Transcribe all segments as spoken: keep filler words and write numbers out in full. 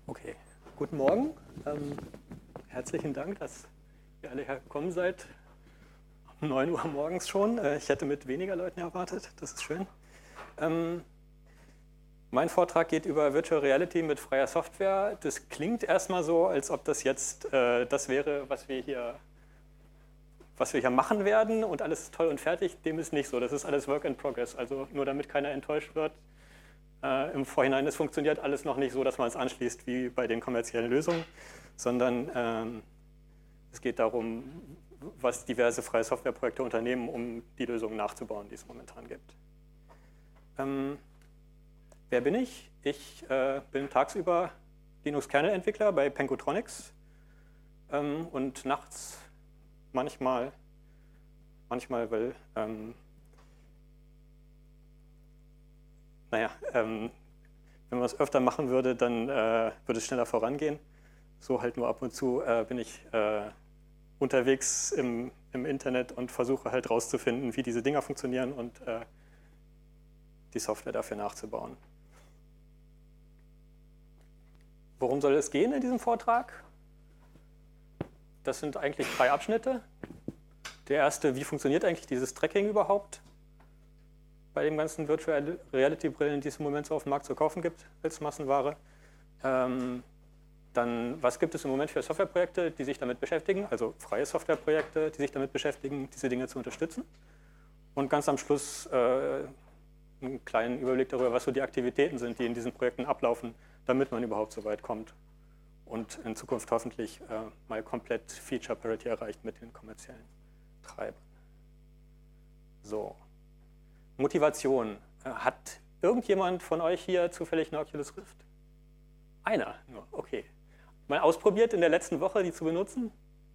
Okay, guten Morgen. Ähm, herzlichen Dank, dass ihr alle hergekommen seid. Um neun Uhr morgens schon. Äh, ich hätte mit weniger Leuten erwartet, das ist schön. Ähm, mein Vortrag geht über Virtual Reality mit freier Software. Das klingt erstmal so, als ob das jetzt äh, das wäre, was wir hier was wir hier machen werden und alles ist toll und fertig. Dem ist nicht so, das ist alles Work in Progress. Also nur damit keiner enttäuscht wird. Äh, Im Vorhinein, es funktioniert alles noch nicht so, dass man es anschließt wie bei den kommerziellen Lösungen, sondern ähm, es geht darum, was diverse freie Softwareprojekte unternehmen, um die Lösungen nachzubauen, die es momentan gibt. Ähm, wer bin ich? Ich äh, bin tagsüber Linux-Kernel-Entwickler bei Pencotronics ähm, und nachts manchmal, manchmal weil ähm, Naja, ähm, wenn man es öfter machen würde, dann äh, würde es schneller vorangehen. So halt nur ab und zu äh, bin ich äh, unterwegs im, im Internet und versuche halt rauszufinden, wie diese Dinger funktionieren und äh, die Software dafür nachzubauen. Worum soll es gehen in diesem Vortrag? Das sind eigentlich drei Abschnitte. Der erste, wie funktioniert eigentlich dieses Tracking überhaupt? Bei den ganzen Virtual Reality Brillen, die es im Moment so auf dem Markt zu kaufen gibt, als Massenware. Ähm, dann, was gibt es im Moment für Softwareprojekte, die sich damit beschäftigen, also freie Softwareprojekte, die sich damit beschäftigen, diese Dinge zu unterstützen. Und ganz am Schluss äh, einen kleinen Überblick darüber, was so die Aktivitäten sind, die in diesen Projekten ablaufen, damit man überhaupt so weit kommt und in Zukunft hoffentlich äh, mal komplett Feature Parity erreicht mit den kommerziellen Treibern. So. Motivation. Hat irgendjemand von euch hier zufällig eine Oculus Rift? Einer nur, okay. Mal ausprobiert in der letzten Woche, die zu benutzen?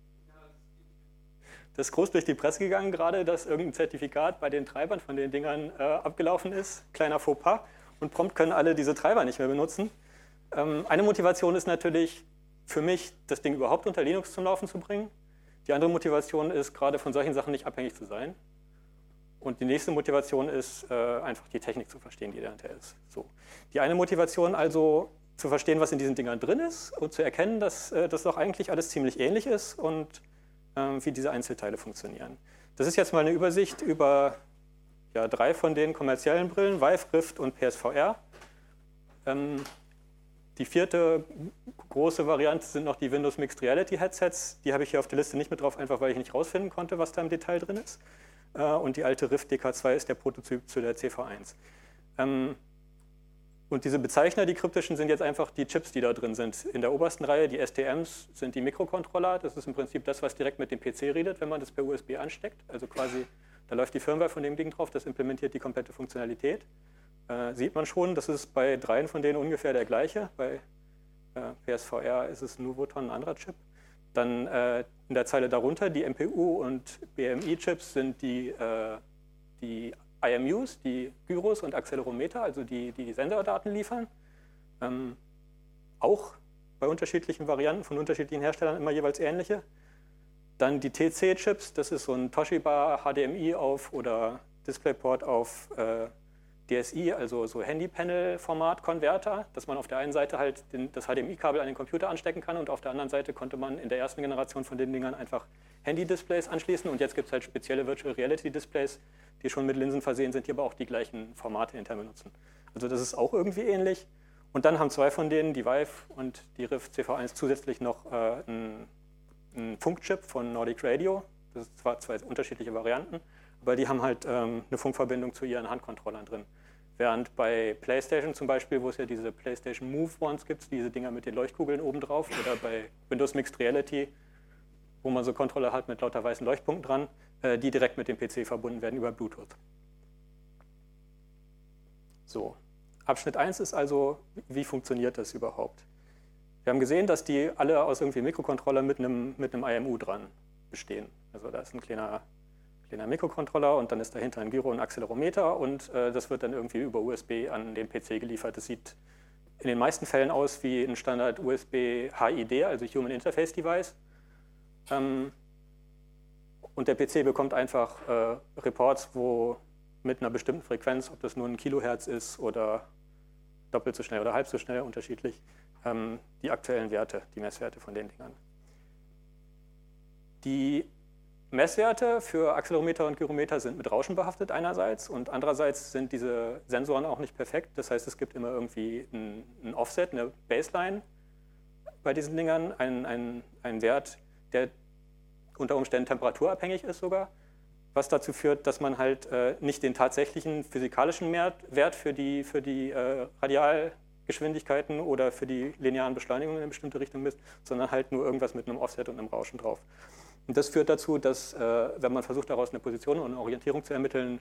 Das ist groß durch die Presse gegangen gerade, dass irgendein Zertifikat bei den Treibern von den Dingern äh, abgelaufen ist. Kleiner Fauxpas. Und prompt können alle diese Treiber nicht mehr benutzen. Ähm, eine Motivation ist natürlich für mich, das Ding überhaupt unter Linux zum Laufen zu bringen. Die andere Motivation ist, gerade von solchen Sachen nicht abhängig zu sein. Und die nächste Motivation ist, äh, einfach die Technik zu verstehen, die dahinter ist. So. Die eine Motivation also, zu verstehen, was in diesen Dingern drin ist und zu erkennen, dass äh, das doch eigentlich alles ziemlich ähnlich ist und äh, wie diese Einzelteile funktionieren. Das ist jetzt mal eine Übersicht über ja, drei von den kommerziellen Brillen, Vive, Rift und P S V R. Ähm, die vierte große Variante sind noch die Windows Mixed Reality Headsets. Die habe ich hier auf der Liste nicht mit drauf, einfach weil ich nicht rausfinden konnte, was da im Detail drin ist. Und die alte Rift D K zwei ist der Prototyp zu der C V eins. Und diese Bezeichner, die kryptischen, sind jetzt einfach die Chips, die da drin sind. In der obersten Reihe, die S T Ms, sind die Mikrocontroller. Das ist im Prinzip das, was direkt mit dem P C redet, wenn man das per U S B ansteckt. Also quasi, da läuft die Firmware von dem Ding drauf, das implementiert die komplette Funktionalität. Äh, sieht man schon, das ist bei dreien von denen ungefähr der gleiche. Bei äh, P S V R ist es Nuvoton, ein anderer Chip. Dann äh, in der Zeile darunter, die M P U- und B M I-Chips sind die, äh, die I M Us, die Gyros und Accelerometer, also die, die Senderdaten liefern. Ähm, auch bei unterschiedlichen Varianten von unterschiedlichen Herstellern immer jeweils ähnliche. Dann die T C-Chips, das ist so ein Toshiba H D M I auf oder DisplayPort auf äh, D S I, also so Handy-Panel-Format-Konverter, dass man auf der einen Seite halt den, das H D M I-Kabel an den Computer anstecken kann und auf der anderen Seite konnte man in der ersten Generation von den Dingern einfach Handy-Displays anschließen und jetzt gibt es halt spezielle Virtual Reality-Displays, die schon mit Linsen versehen sind, die aber auch die gleichen Formate intern benutzen. Also das ist auch irgendwie ähnlich. Und dann haben zwei von denen, die Vive und die Rift C V eins, zusätzlich noch äh, einen, einen Funkchip von Nordic Radio. Das sind zwar zwei unterschiedliche Varianten, aber die haben halt ähm, eine Funkverbindung zu ihren Handcontrollern drin. Während bei PlayStation zum Beispiel, wo es ja diese PlayStation Move Ones gibt, diese Dinger mit den Leuchtkugeln oben drauf, oder bei Windows Mixed Reality, wo man so Controller hat mit lauter weißen Leuchtpunkten dran, äh, die direkt mit dem P C verbunden werden über Bluetooth. So, Abschnitt eins ist also, wie funktioniert das überhaupt? Wir haben gesehen, dass die alle aus irgendwie Mikrocontroller mit einem, mit einem I M U dran bestehen. Also da ist ein kleiner kleiner Mikrocontroller und dann ist dahinter ein Gyro und ein Accelerometer und äh, das wird dann irgendwie über U S B an den P C geliefert. Das sieht in den meisten Fällen aus wie ein Standard U S B H I D, also Human Interface Device. Ähm, und der P C bekommt einfach äh, Reports, wo mit einer bestimmten Frequenz, ob das nur ein Kilohertz ist oder doppelt so schnell oder halb so schnell, unterschiedlich, ähm, die aktuellen Werte, die Messwerte von den Dingern. Die Messwerte für Accelerometer und Gyrometer sind mit Rauschen behaftet einerseits und andererseits sind diese Sensoren auch nicht perfekt. Das heißt, es gibt immer irgendwie ein, ein Offset, eine Baseline bei diesen Dingern, einen, einen, einen Wert, der unter Umständen temperaturabhängig ist sogar, was dazu führt, dass man halt äh, nicht den tatsächlichen physikalischen Wert für die, für die äh, Radialgeschwindigkeiten oder für die linearen Beschleunigungen in eine bestimmte Richtung misst, sondern halt nur irgendwas mit einem Offset und einem Rauschen drauf. Und das führt dazu, dass, äh, wenn man versucht, daraus eine Position und eine Orientierung zu ermitteln,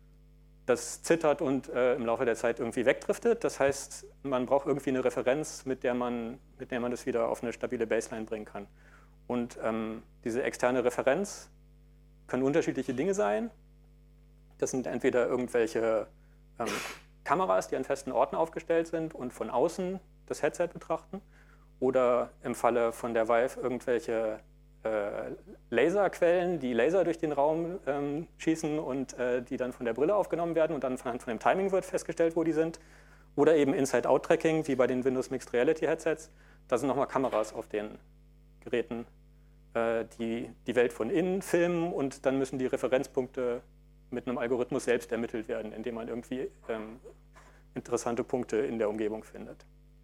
das zittert und äh, im Laufe der Zeit irgendwie wegdriftet. Das heißt, man braucht irgendwie eine Referenz, mit der man, mit der man das wieder auf eine stabile Baseline bringen kann. Und ähm, diese externe Referenz können unterschiedliche Dinge sein. Das sind entweder irgendwelche ähm, Kameras, die an festen Orten aufgestellt sind und von außen das Headset betrachten. Oder im Falle von der Vive irgendwelche äh, Laserquellen, die Laser durch den Raum ähm, schießen und äh, die dann von der Brille aufgenommen werden und dann von, von dem Timing wird festgestellt, wo die sind. Oder eben Inside-Out-Tracking, wie bei den Windows Mixed Reality Headsets. Da sind nochmal Kameras auf den Geräten, äh, die die Welt von innen filmen und dann müssen die Referenzpunkte mit einem Algorithmus selbst ermittelt werden, indem man irgendwie ähm, interessante Punkte in der Umgebung findet.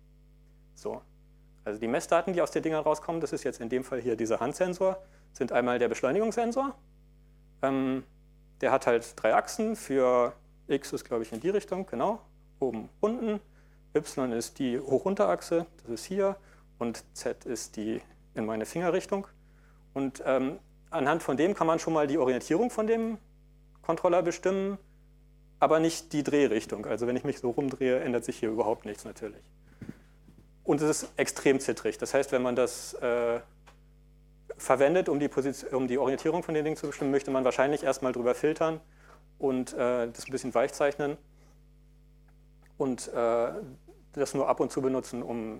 So. Also die Messdaten, die aus den Dingern rauskommen, das ist jetzt in dem Fall hier dieser Handsensor, sind einmal der Beschleunigungssensor. Ähm, der hat halt drei Achsen. Für X ist, glaube ich, in die Richtung, genau, oben, unten. Y ist die Hoch-Runter-Achse, das ist hier. Und Z ist die in meine Fingerrichtung. Und ähm, anhand von dem kann man schon mal die Orientierung von dem Controller bestimmen, aber nicht die Drehrichtung. Also wenn ich mich so rumdrehe, ändert sich hier überhaupt nichts natürlich. Und es ist extrem zittrig. Das heißt, wenn man das äh, verwendet, um die, Position, um die Orientierung von den Dingen zu bestimmen, möchte man wahrscheinlich erstmal drüber filtern und äh, das ein bisschen weich zeichnen und äh, das nur ab und zu benutzen, um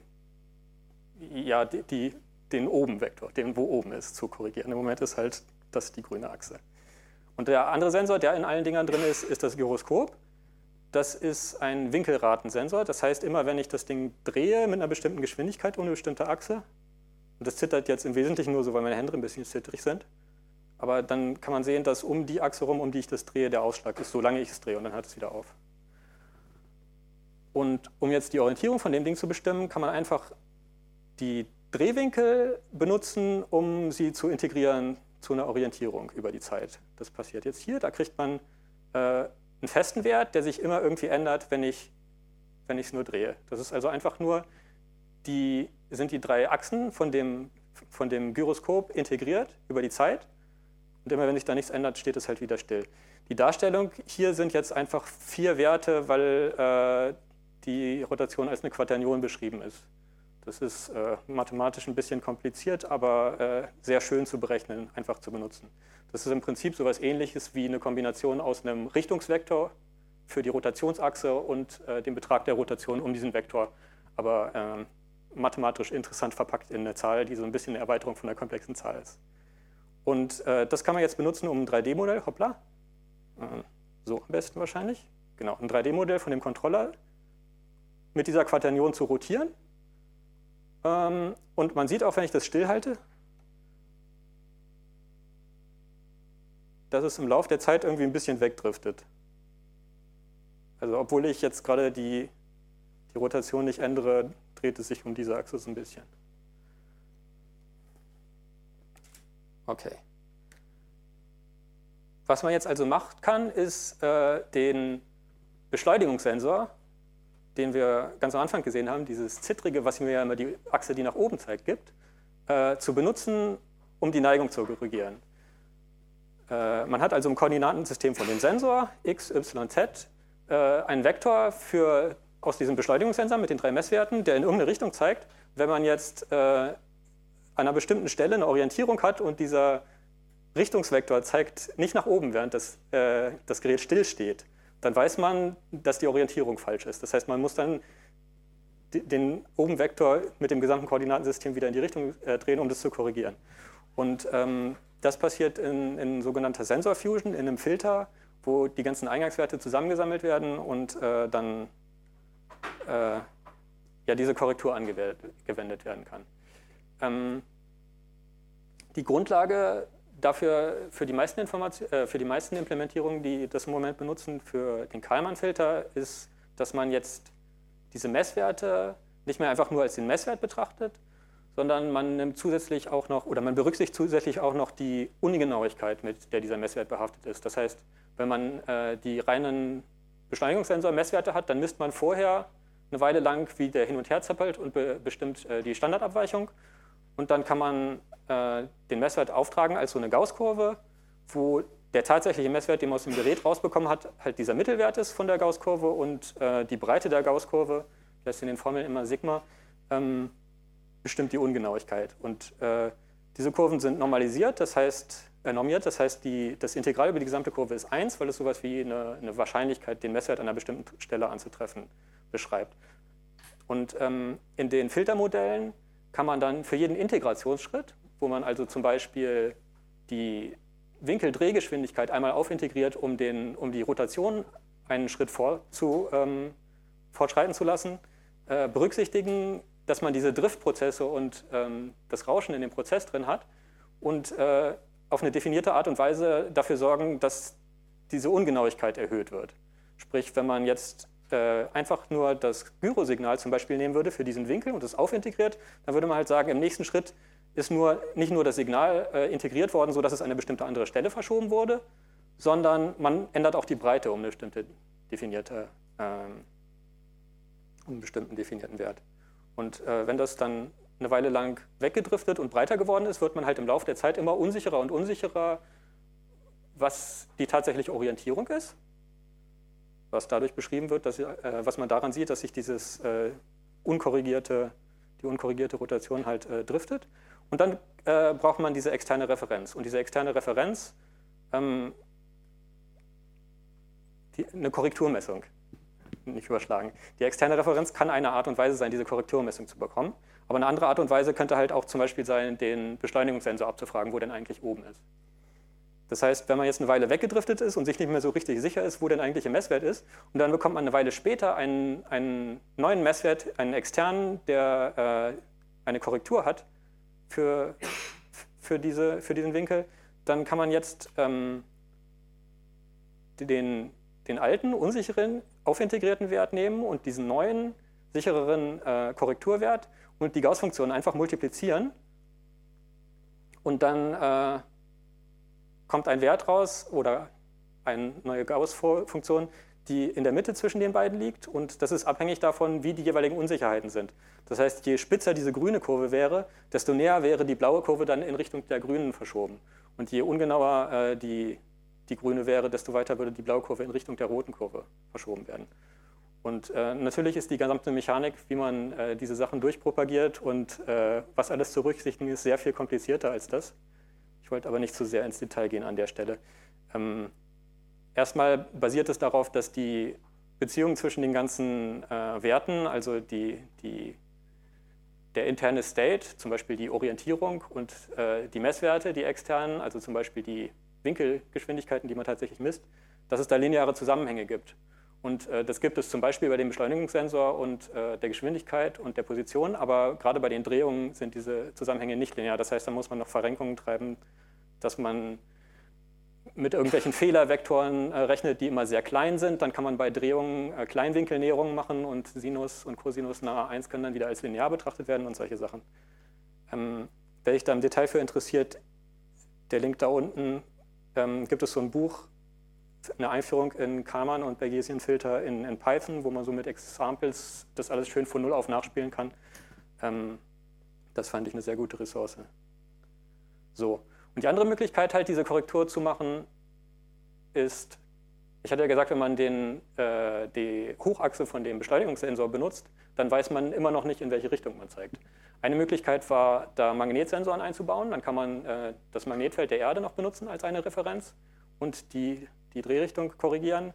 ja, die, die, den Oben-Vektor, den wo oben ist, zu korrigieren. Im Moment ist halt das die grüne Achse. Und der andere Sensor, der in allen Dingern drin ist, ist das Gyroskop. Das ist ein Winkelratensensor. Das heißt, immer wenn ich das Ding drehe mit einer bestimmten Geschwindigkeit um eine bestimmte Achse, und das zittert jetzt im Wesentlichen nur so, weil meine Hände ein bisschen zittrig sind, aber dann kann man sehen, dass um die Achse rum, um die ich das drehe, der Ausschlag ist, solange ich es drehe, und dann hört es wieder auf. Und um jetzt die Orientierung von dem Ding zu bestimmen, kann man einfach die Drehwinkel benutzen, um sie zu integrieren zu einer Orientierung über die Zeit. Das passiert jetzt hier. Da kriegt man äh, einen festen Wert, der sich immer irgendwie ändert, wenn ich wenn ich es nur drehe. Das ist also einfach nur, die sind die drei Achsen von dem, von dem Gyroskop integriert über die Zeit. Und immer wenn sich da nichts ändert, steht es halt wieder still. Die Darstellung hier sind jetzt einfach vier Werte, weil äh, die Rotation als eine Quaternion beschrieben ist. Das ist äh, mathematisch ein bisschen kompliziert, aber äh, sehr schön zu berechnen, einfach zu benutzen. Das ist im Prinzip so etwas Ähnliches wie eine Kombination aus einem Richtungsvektor für die Rotationsachse und äh, dem Betrag der Rotation um diesen Vektor, aber äh, mathematisch interessant verpackt in eine Zahl, die so ein bisschen eine Erweiterung von einer komplexen Zahl ist. Und äh, das kann man jetzt benutzen, um ein drei D Modell, hoppla, äh, so am besten wahrscheinlich, genau, ein drei D Modell von dem Controller mit dieser Quaternion zu rotieren. Ähm, und man sieht auch, wenn ich das stillhalte, dass es im Laufe der Zeit irgendwie ein bisschen wegdriftet. Also obwohl ich jetzt gerade die, die Rotation nicht ändere, dreht es sich um diese Achse so ein bisschen. Okay. Was man jetzt also machen kann, ist äh, den Beschleunigungssensor, den wir ganz am Anfang gesehen haben, dieses Zittrige, was mir ja immer die Achse, die nach oben zeigt, gibt, äh, zu benutzen, um die Neigung zu korrigieren. Äh, man hat also im Koordinatensystem von dem Sensor x, y, z äh, einen Vektor für, aus diesem Beschleunigungssensor mit den drei Messwerten, der in irgendeine Richtung zeigt. Wenn man jetzt äh, an einer bestimmten Stelle eine Orientierung hat und dieser Richtungsvektor zeigt nicht nach oben, während das, äh, das Gerät stillsteht, dann weiß man, dass die Orientierung falsch ist. Das heißt, man muss dann den Oben-Vektor mit dem gesamten Koordinatensystem wieder in die Richtung äh, drehen, um das zu korrigieren. Und ähm, das passiert in, in sogenannter Sensor Fusion, in einem Filter, wo die ganzen Eingangswerte zusammengesammelt werden und äh, dann äh, ja, diese Korrektur angewendet werden kann. Ähm, die Grundlage dafür, für die meisten, Information, äh, für die meisten Implementierungen, die das im Moment benutzen, für den Kalman-Filter, ist, dass man jetzt diese Messwerte nicht mehr einfach nur als den Messwert betrachtet, sondern man nimmt zusätzlich auch noch, oder man berücksichtigt zusätzlich auch noch die Ungenauigkeit, mit der dieser Messwert behaftet ist. Das heißt, wenn man äh, die reinen Beschleunigungssensor-Messwerte hat, dann misst man vorher eine Weile lang, wie der hin und her zappelt und be bestimmt äh, die Standardabweichung. Und dann kann man äh, den Messwert auftragen als so eine Gaußkurve, wo der tatsächliche Messwert, den man aus dem Gerät rausbekommen hat, halt dieser Mittelwert ist von der Gaußkurve und äh, die Breite der Gaußkurve, das heißt in den Formeln immer Sigma, ähm, bestimmt die Ungenauigkeit. Und äh, diese Kurven sind normalisiert, das heißt, äh, normiert, das heißt, die, das Integral über die gesamte Kurve ist eins, weil es sowas wie eine, eine Wahrscheinlichkeit, den Messwert an einer bestimmten Stelle anzutreffen, beschreibt. Und ähm, in den Filtermodellen kann man dann für jeden Integrationsschritt, wo man also zum Beispiel die Winkeldrehgeschwindigkeit einmal aufintegriert, um, den, um die Rotation einen Schritt vor zu, ähm, fortschreiten zu lassen, äh, berücksichtigen, dass man diese Driftprozesse und ähm, das Rauschen in dem Prozess drin hat und äh, auf eine definierte Art und Weise dafür sorgen, dass diese Ungenauigkeit erhöht wird. Sprich, wenn man jetzt äh, einfach nur das Gyrosignal zum Beispiel nehmen würde für diesen Winkel und das aufintegriert, dann würde man halt sagen, im nächsten Schritt ist nur, nicht nur das Signal äh, integriert worden, sodass es an eine bestimmte andere Stelle verschoben wurde, sondern man ändert auch die Breite um eine bestimmte definierte, ähm, um einen bestimmten definierten Wert. Und äh, wenn das dann eine Weile lang weggedriftet und breiter geworden ist, wird man halt im Laufe der Zeit immer unsicherer und unsicherer, was die tatsächliche Orientierung ist, was dadurch beschrieben wird, dass, äh, was man daran sieht, dass sich dieses, äh, unkorrigierte, die unkorrigierte Rotation halt äh, driftet. Und dann äh, braucht man diese externe Referenz. Und diese externe Referenz, ähm, die, eine Korrekturmessung, nicht überschlagen. Die externe Referenz kann eine Art und Weise sein, diese Korrekturmessung zu bekommen. Aber eine andere Art und Weise könnte halt auch zum Beispiel sein, den Beschleunigungssensor abzufragen, wo denn eigentlich oben ist. Das heißt, wenn man jetzt eine Weile weggedriftet ist und sich nicht mehr so richtig sicher ist, wo denn eigentlich der Messwert ist, und dann bekommt man eine Weile später einen, einen neuen Messwert, einen externen, der äh, eine Korrektur hat für, für, diese, für diesen Winkel, dann kann man jetzt ähm, den, den alten, unsicheren, aufintegrierten Wert nehmen und diesen neuen, sichereren äh, Korrekturwert und die Gauß-Funktion einfach multiplizieren. Und dann äh, kommt ein Wert raus oder eine neue Gauß-Funktion, die in der Mitte zwischen den beiden liegt. Und das ist abhängig davon, wie die jeweiligen Unsicherheiten sind. Das heißt, je spitzer diese grüne Kurve wäre, desto näher wäre die blaue Kurve dann in Richtung der grünen verschoben. Und je ungenauer äh, die die grüne wäre, desto weiter würde die blaue Kurve in Richtung der roten Kurve verschoben werden. Und äh, natürlich ist die gesamte Mechanik, wie man äh, diese Sachen durchpropagiert und äh, was alles zu berücksichtigen ist, sehr viel komplizierter als das. Ich wollte aber nicht zu sehr ins Detail gehen an der Stelle. Ähm, erstmal basiert es darauf, dass die Beziehung zwischen den ganzen äh, Werten, also die, die, der interne State, zum Beispiel die Orientierung und äh, die Messwerte, die externen, also zum Beispiel die Winkelgeschwindigkeiten, die man tatsächlich misst, dass es da lineare Zusammenhänge gibt. Und äh, das gibt es zum Beispiel bei dem Beschleunigungssensor und äh, der Geschwindigkeit und der Position, aber gerade bei den Drehungen sind diese Zusammenhänge nicht linear. Das heißt, da muss man noch Verrenkungen treiben, dass man mit irgendwelchen Fehlervektoren äh, rechnet, die immer sehr klein sind. Dann kann man bei Drehungen äh, Kleinwinkelnäherungen machen und Sinus und Cosinus nahe eins können dann wieder als linear betrachtet werden und solche Sachen. Ähm, wer sich da im Detail für interessiert, der Link da unten, ähm, gibt es so ein Buch, eine Einführung in Kalman und Bayesian-Filter in, in Python, wo man so mit Examples das alles schön von Null auf nachspielen kann. Ähm, das fand ich eine sehr gute Ressource. So. Und die andere Möglichkeit, halt diese Korrektur zu machen, ist, ich hatte ja gesagt, wenn man den, äh, die Hochachse von dem Beschleunigungssensor benutzt, dann weiß man immer noch nicht, in welche Richtung man zeigt. Eine Möglichkeit war, da Magnetsensoren einzubauen. Dann kann man äh, das Magnetfeld der Erde noch benutzen als eine Referenz und die, die Drehrichtung korrigieren.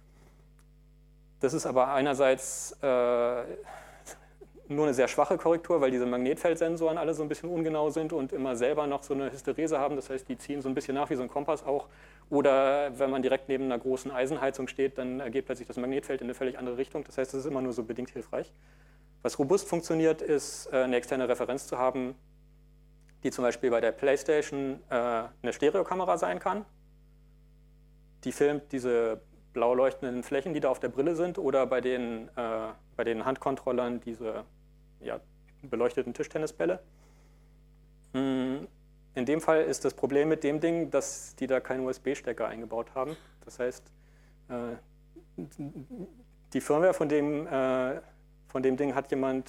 Das ist aber einerseits äh, nur eine sehr schwache Korrektur, weil diese Magnetfeldsensoren alle so ein bisschen ungenau sind und immer selber noch so eine Hysterese haben. Das heißt, die ziehen so ein bisschen nach wie so ein Kompass auch. Oder wenn man direkt neben einer großen Eisenheizung steht, dann geht plötzlich das Magnetfeld in eine völlig andere Richtung. Das heißt, es ist immer nur so bedingt hilfreich. Was robust funktioniert, ist äh, eine externe Referenz zu haben, die zum Beispiel bei der PlayStation äh, eine Stereokamera sein kann. Die filmt diese blau leuchtenden Flächen, die da auf der Brille sind, oder bei den, äh, bei den Handcontrollern diese ja, beleuchteten Tischtennisbälle. In dem Fall ist das Problem mit dem Ding, dass die da keinen U S B-Stecker eingebaut haben. Das heißt, äh, die Firmware von dem, äh, von dem Ding hat jemand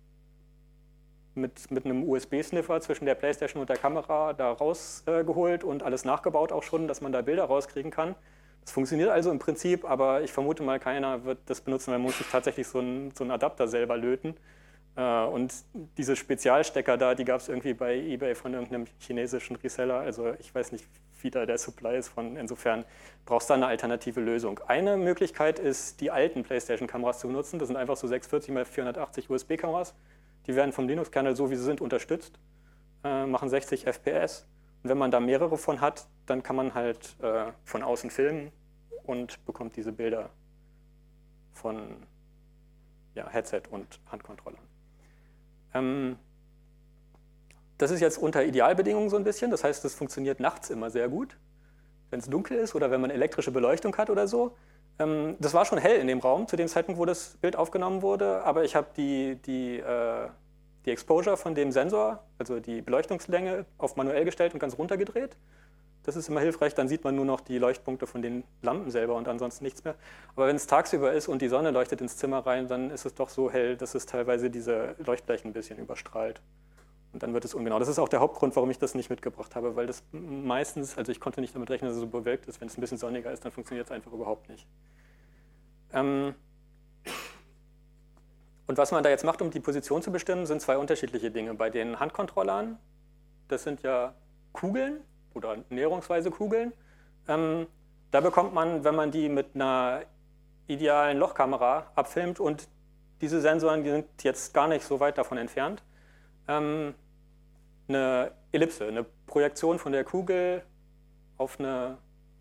mit, mit einem U S B-Sniffer zwischen der PlayStation und der Kamera da rausgeholt äh, und alles nachgebaut auch schon, dass man da Bilder rauskriegen kann. Das funktioniert also im Prinzip, aber ich vermute mal, keiner wird das benutzen, weil man muss sich tatsächlich so einen, so einen Adapter selber löten. Äh, und diese Spezialstecker da, die gab es irgendwie bei eBay von irgendeinem chinesischen Reseller. Also ich weiß nicht, wie da der Supply ist von. Insofern brauchst du da eine alternative Lösung. Eine Möglichkeit ist, die alten PlayStation-Kameras zu benutzen. Das sind einfach so sechshundertvierzig mal vierhundertachtzig U S B-Kameras. Die werden vom Linux-Kernel, so wie sie sind, unterstützt, äh, machen sechzig F P S. Und wenn man da mehrere von hat, dann kann man halt äh, von außen filmen und bekommt diese Bilder von ja, Headset und Handcontrollern. Ähm, das ist jetzt unter Idealbedingungen so ein bisschen. Das heißt, das funktioniert nachts immer sehr gut, wenn es dunkel ist oder wenn man elektrische Beleuchtung hat oder so. Ähm, das war schon hell in dem Raum zu dem Zeitpunkt, wo das Bild aufgenommen wurde, aber ich habe die, die, äh, die Exposure von dem Sensor, also die Beleuchtungslänge, auf manuell gestellt und ganz runtergedreht. Das ist immer hilfreich, dann sieht man nur noch die Leuchtpunkte von den Lampen selber und ansonsten nichts mehr. Aber wenn es tagsüber ist und die Sonne leuchtet ins Zimmer rein, dann ist es doch so hell, dass es teilweise diese Leuchtflächen ein bisschen überstrahlt. Und dann wird es ungenau. Das ist auch der Hauptgrund, warum ich das nicht mitgebracht habe, weil das meistens, also ich konnte nicht damit rechnen, dass es so bewölkt ist. Wenn es ein bisschen sonniger ist, dann funktioniert es einfach überhaupt nicht. Ähm und was man da jetzt macht, um die Position zu bestimmen, sind zwei unterschiedliche Dinge. Bei den Handcontrollern, das sind ja Kugeln oder näherungsweise Kugeln. Ähm, da bekommt man, wenn man die mit einer idealen Lochkamera abfilmt, und diese Sensoren, die sind jetzt gar nicht so weit davon entfernt, ähm, eine Ellipse, eine Projektion von der Kugel auf eine,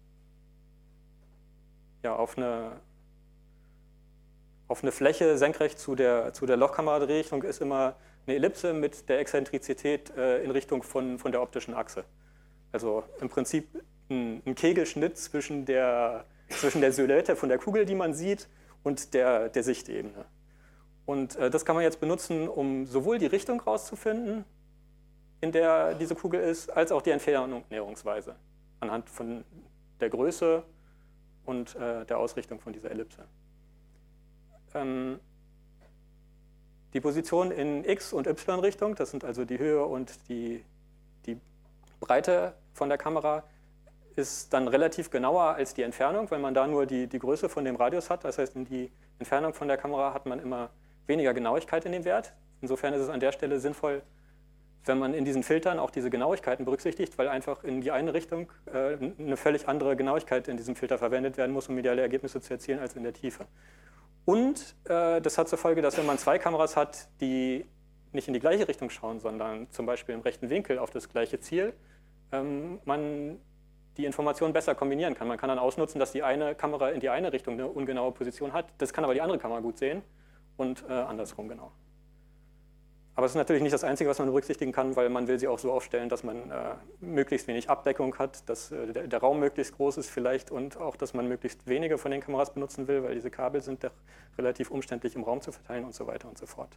ja, auf eine, auf eine Fläche senkrecht zu der, zu der Lochkamera-Drehrichtung ist immer eine Ellipse mit der Exzentrizität äh, in Richtung von, von der optischen Achse. Also im Prinzip ein, ein Kegelschnitt zwischen der, zwischen der Silhouette von der Kugel, die man sieht, und der, der Sichtebene. Und äh, das kann man jetzt benutzen, um sowohl die Richtung rauszufinden, in der diese Kugel ist, als auch die Entfernung näherungsweise, anhand von der Größe und äh, der Ausrichtung von dieser Ellipse. Ähm, die Position in X- und Y-Richtung, das sind also die Höhe und die, die Breite von der Kamera, ist dann relativ genauer als die Entfernung, weil man da nur die, die Größe von dem Radius hat. Das heißt, in die Entfernung von der Kamera hat man immer weniger Genauigkeit in dem Wert. Insofern ist es an der Stelle sinnvoll, wenn man in diesen Filtern auch diese Genauigkeiten berücksichtigt, weil einfach in die eine Richtung äh, eine völlig andere Genauigkeit in diesem Filter verwendet werden muss, um ideale Ergebnisse zu erzielen, als in der Tiefe. Und äh, das hat zur Folge, dass wenn man zwei Kameras hat, die nicht in die gleiche Richtung schauen, sondern zum Beispiel im rechten Winkel auf das gleiche Ziel, ähm, man die Informationen besser kombinieren kann. Man kann dann ausnutzen, dass die eine Kamera in die eine Richtung eine ungenaue Position hat, das kann aber die andere Kamera gut sehen und äh, andersrum genau. Aber es ist natürlich nicht das Einzige, was man berücksichtigen kann, weil man will sie auch so aufstellen, dass man äh, möglichst wenig Abdeckung hat, dass äh, der, der Raum möglichst groß ist vielleicht und auch, dass man möglichst wenige von den Kameras benutzen will, weil diese Kabel sind doch relativ umständlich im Raum zu verteilen und so weiter und so fort.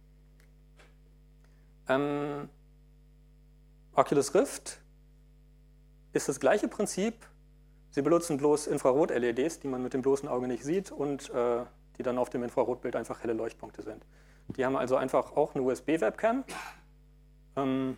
Ähm, Oculus Rift ist das gleiche Prinzip. Sie benutzen bloß Infrarot-L E Ds, die man mit dem bloßen Auge nicht sieht und äh, die dann auf dem Infrarotbild einfach helle Leuchtpunkte sind. Die haben also einfach auch eine U S B-Webcam. Ähm,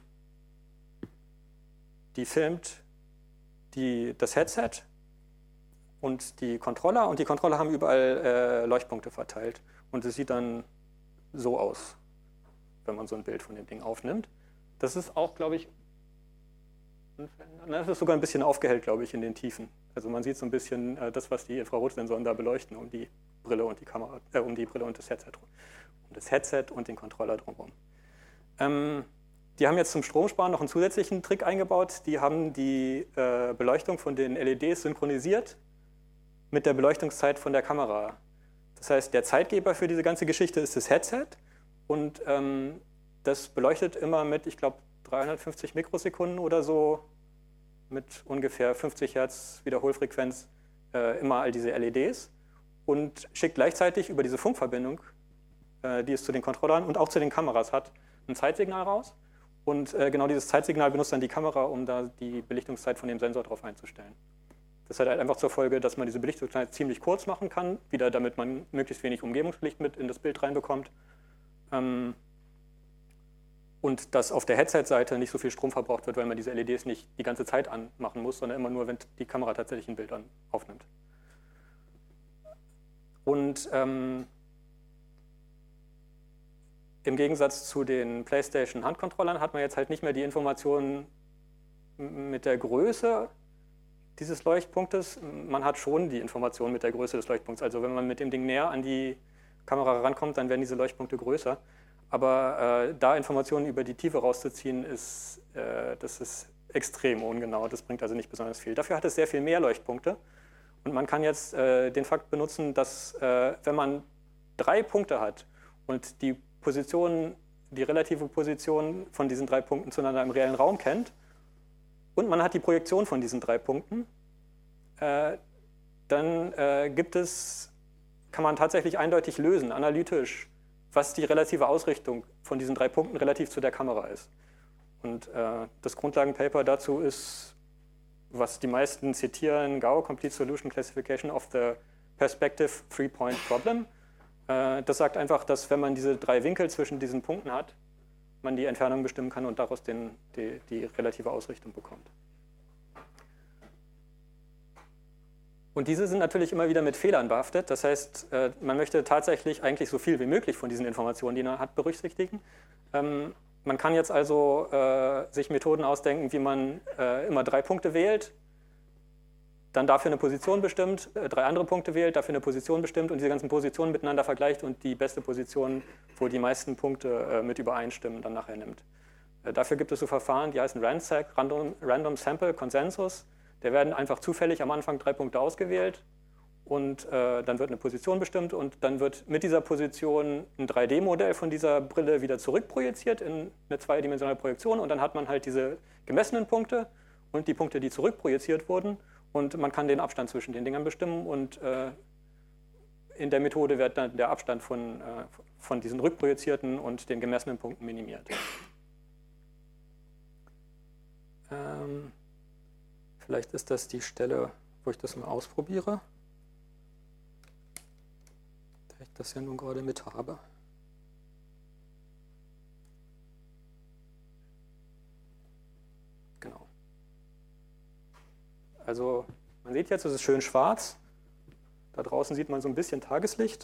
die filmt die, das Headset und die Controller. Und die Controller haben überall äh, Leuchtpunkte verteilt. Und es sieht dann so aus, wenn man so ein Bild von dem Ding aufnimmt. Das ist auch, glaube ich, das ist sogar ein bisschen aufgehellt, glaube ich, in den Tiefen. Also man sieht so ein bisschen äh, das, was die Infrarotsensoren da beleuchten, um die Brille und die Kamera, äh, um die Brille und das Headset rum. Das Headset und den Controller drumherum. Ähm, die haben jetzt zum Stromsparen noch einen zusätzlichen Trick eingebaut. Die haben die äh, Beleuchtung von den L E Ds synchronisiert mit der Beleuchtungszeit von der Kamera. Das heißt, der Zeitgeber für diese ganze Geschichte ist das Headset und ähm, das beleuchtet immer mit, ich glaube, dreihundertfünfzig Mikrosekunden oder so, mit ungefähr fünfzig Hertz Wiederholfrequenz äh, immer all diese L E Ds und schickt gleichzeitig über diese Funkverbindung, äh, die es zu den Controllern und auch zu den Kameras hat, ein Zeitsignal raus. Und äh, genau dieses Zeitsignal benutzt dann die Kamera, um da die Belichtungszeit von dem Sensor drauf einzustellen. Das hat halt einfach zur Folge, dass man diese Belichtungszeit ziemlich kurz machen kann, wieder damit man möglichst wenig Umgebungslicht mit in das Bild reinbekommt. Ähm, und dass auf der Headset-Seite nicht so viel Strom verbraucht wird, weil man diese L E Ds nicht die ganze Zeit anmachen muss, sondern immer nur, wenn die Kamera tatsächlich ein Bild an, aufnimmt. Und ähm, im Gegensatz zu den PlayStation-Handcontrollern hat man jetzt halt nicht mehr die Informationen mit der Größe dieses Leuchtpunktes. Man hat schon die Informationen mit der Größe des Leuchtpunkts. Also wenn man mit dem Ding näher an die Kamera rankommt, dann werden diese Leuchtpunkte größer. Aber äh, da Informationen über die Tiefe rauszuziehen, ist, äh, das ist extrem ungenau. Das bringt also nicht besonders viel. Dafür hat es sehr viel mehr Leuchtpunkte. Und man kann jetzt äh, den Fakt benutzen, dass äh, wenn man drei Punkte hat und die Position, die relative Position von diesen drei Punkten zueinander im reellen Raum kennt und man hat die Projektion von diesen drei Punkten, äh, dann äh, gibt es, kann man tatsächlich eindeutig lösen, analytisch, was die relative Ausrichtung von diesen drei Punkten relativ zu der Kamera ist. Und äh, das Grundlagenpaper dazu ist, was die meisten zitieren, G A U, Complete Solution Classification of the Perspective Three-Point Problem. Äh, das sagt einfach, dass wenn man diese drei Winkel zwischen diesen Punkten hat, man die Entfernung bestimmen kann und daraus den, die, die relative Ausrichtung bekommt. Und diese sind natürlich immer wieder mit Fehlern behaftet. Das heißt, man möchte tatsächlich eigentlich so viel wie möglich von diesen Informationen, die man hat, berücksichtigen. Man kann jetzt also sich Methoden ausdenken, wie man immer drei Punkte wählt, dann dafür eine Position bestimmt, drei andere Punkte wählt, dafür eine Position bestimmt und diese ganzen Positionen miteinander vergleicht und die beste Position, wo die meisten Punkte mit übereinstimmen, dann nachher nimmt. Dafür gibt es so Verfahren, die heißen RANSAC, Random, Random Sample Consensus. Da werden einfach zufällig am Anfang drei Punkte ausgewählt und äh, dann wird eine Position bestimmt und dann wird mit dieser Position ein drei D Modell von dieser Brille wieder zurückprojiziert in eine zweidimensionale Projektion und dann hat man halt diese gemessenen Punkte und die Punkte, die zurückprojiziert wurden und man kann den Abstand zwischen den Dingern bestimmen und äh, in der Methode wird dann der Abstand von, äh, von diesen rückprojizierten und den gemessenen Punkten minimiert. Ähm Vielleicht ist das die Stelle, wo ich das mal ausprobiere, da ich das ja nun gerade mit habe. Genau. Also man sieht jetzt, es ist schön schwarz. Da draußen sieht man so ein bisschen Tageslicht.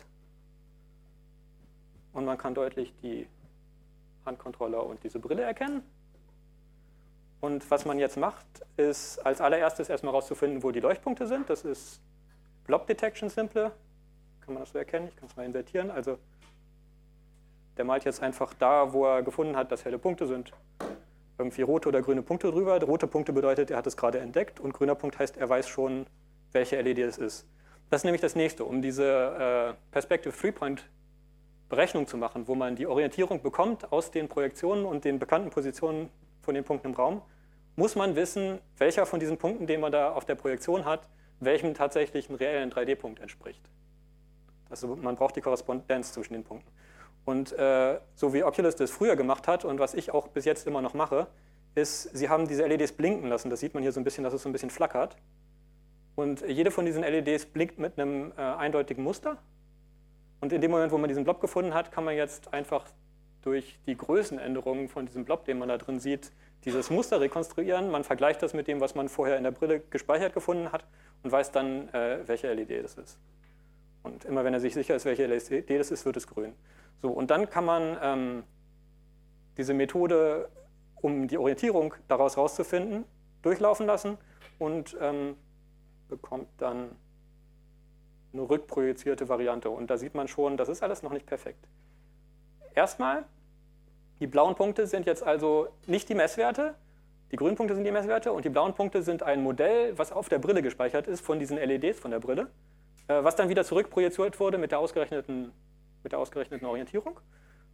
Und man kann deutlich die Handcontroller und diese Brille erkennen. Und was man jetzt macht, ist als allererstes erstmal herauszufinden, wo die Leuchtpunkte sind. Das ist Blob Detection Simple. Kann man das so erkennen? Ich kann es mal invertieren. Also der malt jetzt einfach da, wo er gefunden hat, dass helle Punkte sind, irgendwie rote oder grüne Punkte drüber. Rote Punkte bedeutet, er hat es gerade entdeckt und grüner Punkt heißt, er weiß schon, welche L E D es ist. Das ist nämlich das nächste, um diese äh, Perspective Three-Point Berechnung zu machen, wo man die Orientierung bekommt aus den Projektionen und den bekannten Positionen von den Punkten im Raum, muss man wissen, welcher von diesen Punkten, den man da auf der Projektion hat, welchem tatsächlichen reellen drei D Punkt entspricht. Also man braucht die Korrespondenz zwischen den Punkten. Und äh, so wie Oculus das früher gemacht hat und was ich auch bis jetzt immer noch mache, ist, sie haben diese L E Ds blinken lassen. Das sieht man hier so ein bisschen, dass es so ein bisschen flackert. Und jede von diesen L E Ds blinkt mit einem äh, eindeutigen Muster. Und in dem Moment, wo man diesen Blob gefunden hat, kann man jetzt einfach durch die Größenänderungen von diesem Blob, den man da drin sieht, dieses Muster rekonstruieren. Man vergleicht das mit dem, was man vorher in der Brille gespeichert gefunden hat und weiß dann, äh, welche L E D das ist. Und immer wenn er sich sicher ist, welche L E D das ist, wird es grün. So, und dann kann man ähm, diese Methode, um die Orientierung daraus rauszufinden, durchlaufen lassen und ähm, bekommt dann eine rückprojizierte Variante. Und da sieht man schon, das ist alles noch nicht perfekt. Erstmal, die blauen Punkte sind jetzt also nicht die Messwerte, die grünen Punkte sind die Messwerte und die blauen Punkte sind ein Modell, was auf der Brille gespeichert ist von diesen L E Ds von der Brille, was dann wieder zurückprojiziert wurde mit der ausgerechneten, mit der ausgerechneten Orientierung.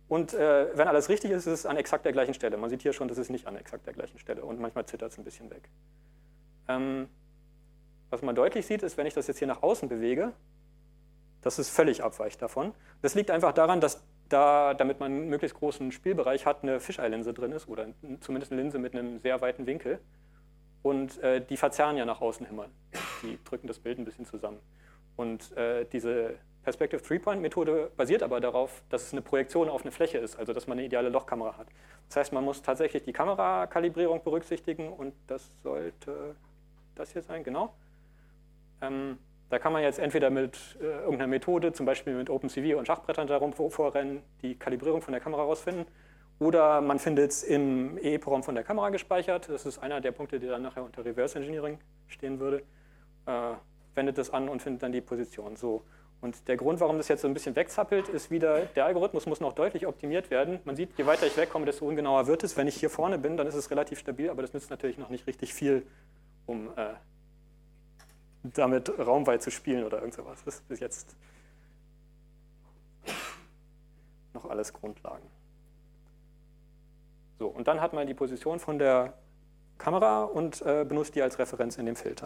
Und äh, wenn alles richtig ist, ist es an exakt der gleichen Stelle. Man sieht hier schon, das ist nicht an exakt der gleichen Stelle und manchmal zittert es ein bisschen weg. Ähm, was man deutlich sieht, ist, wenn ich das jetzt hier nach außen bewege, dass es völlig abweicht davon. Das liegt einfach daran, dass da, damit man einen möglichst großen Spielbereich hat, eine Fisheye-Linse drin ist oder zumindest eine Linse mit einem sehr weiten Winkel. Und äh, die verzerren ja nach außen immer. Die drücken das Bild ein bisschen zusammen. Und äh, diese Perspective Three-Point-Methode basiert aber darauf, dass es eine Projektion auf eine Fläche ist, also dass man eine ideale Lochkamera hat. Das heißt, man muss tatsächlich die Kamerakalibrierung berücksichtigen und das sollte das hier sein, genau. Ähm, da kann man jetzt entweder mit äh, irgendeiner Methode, zum Beispiel mit OpenCV und Schachbrettern darum vorrennen, die Kalibrierung von der Kamera rausfinden. Oder man findet es im E E P ROM von der Kamera gespeichert. Das ist einer der Punkte, der dann nachher unter Reverse Engineering stehen würde. Äh, wendet das an und findet dann die Position. So. Und der Grund, warum das jetzt so ein bisschen wegzappelt, ist wieder, der Algorithmus muss noch deutlich optimiert werden. Man sieht, je weiter ich wegkomme, desto ungenauer wird es. Wenn ich hier vorne bin, dann ist es relativ stabil, aber das nützt natürlich noch nicht richtig viel, um äh, damit raumweit zu spielen oder irgend sowas. Das ist bis jetzt noch alles Grundlagen. So, und dann hat man die Position von der Kamera und äh, benutzt die als Referenz in dem Filter.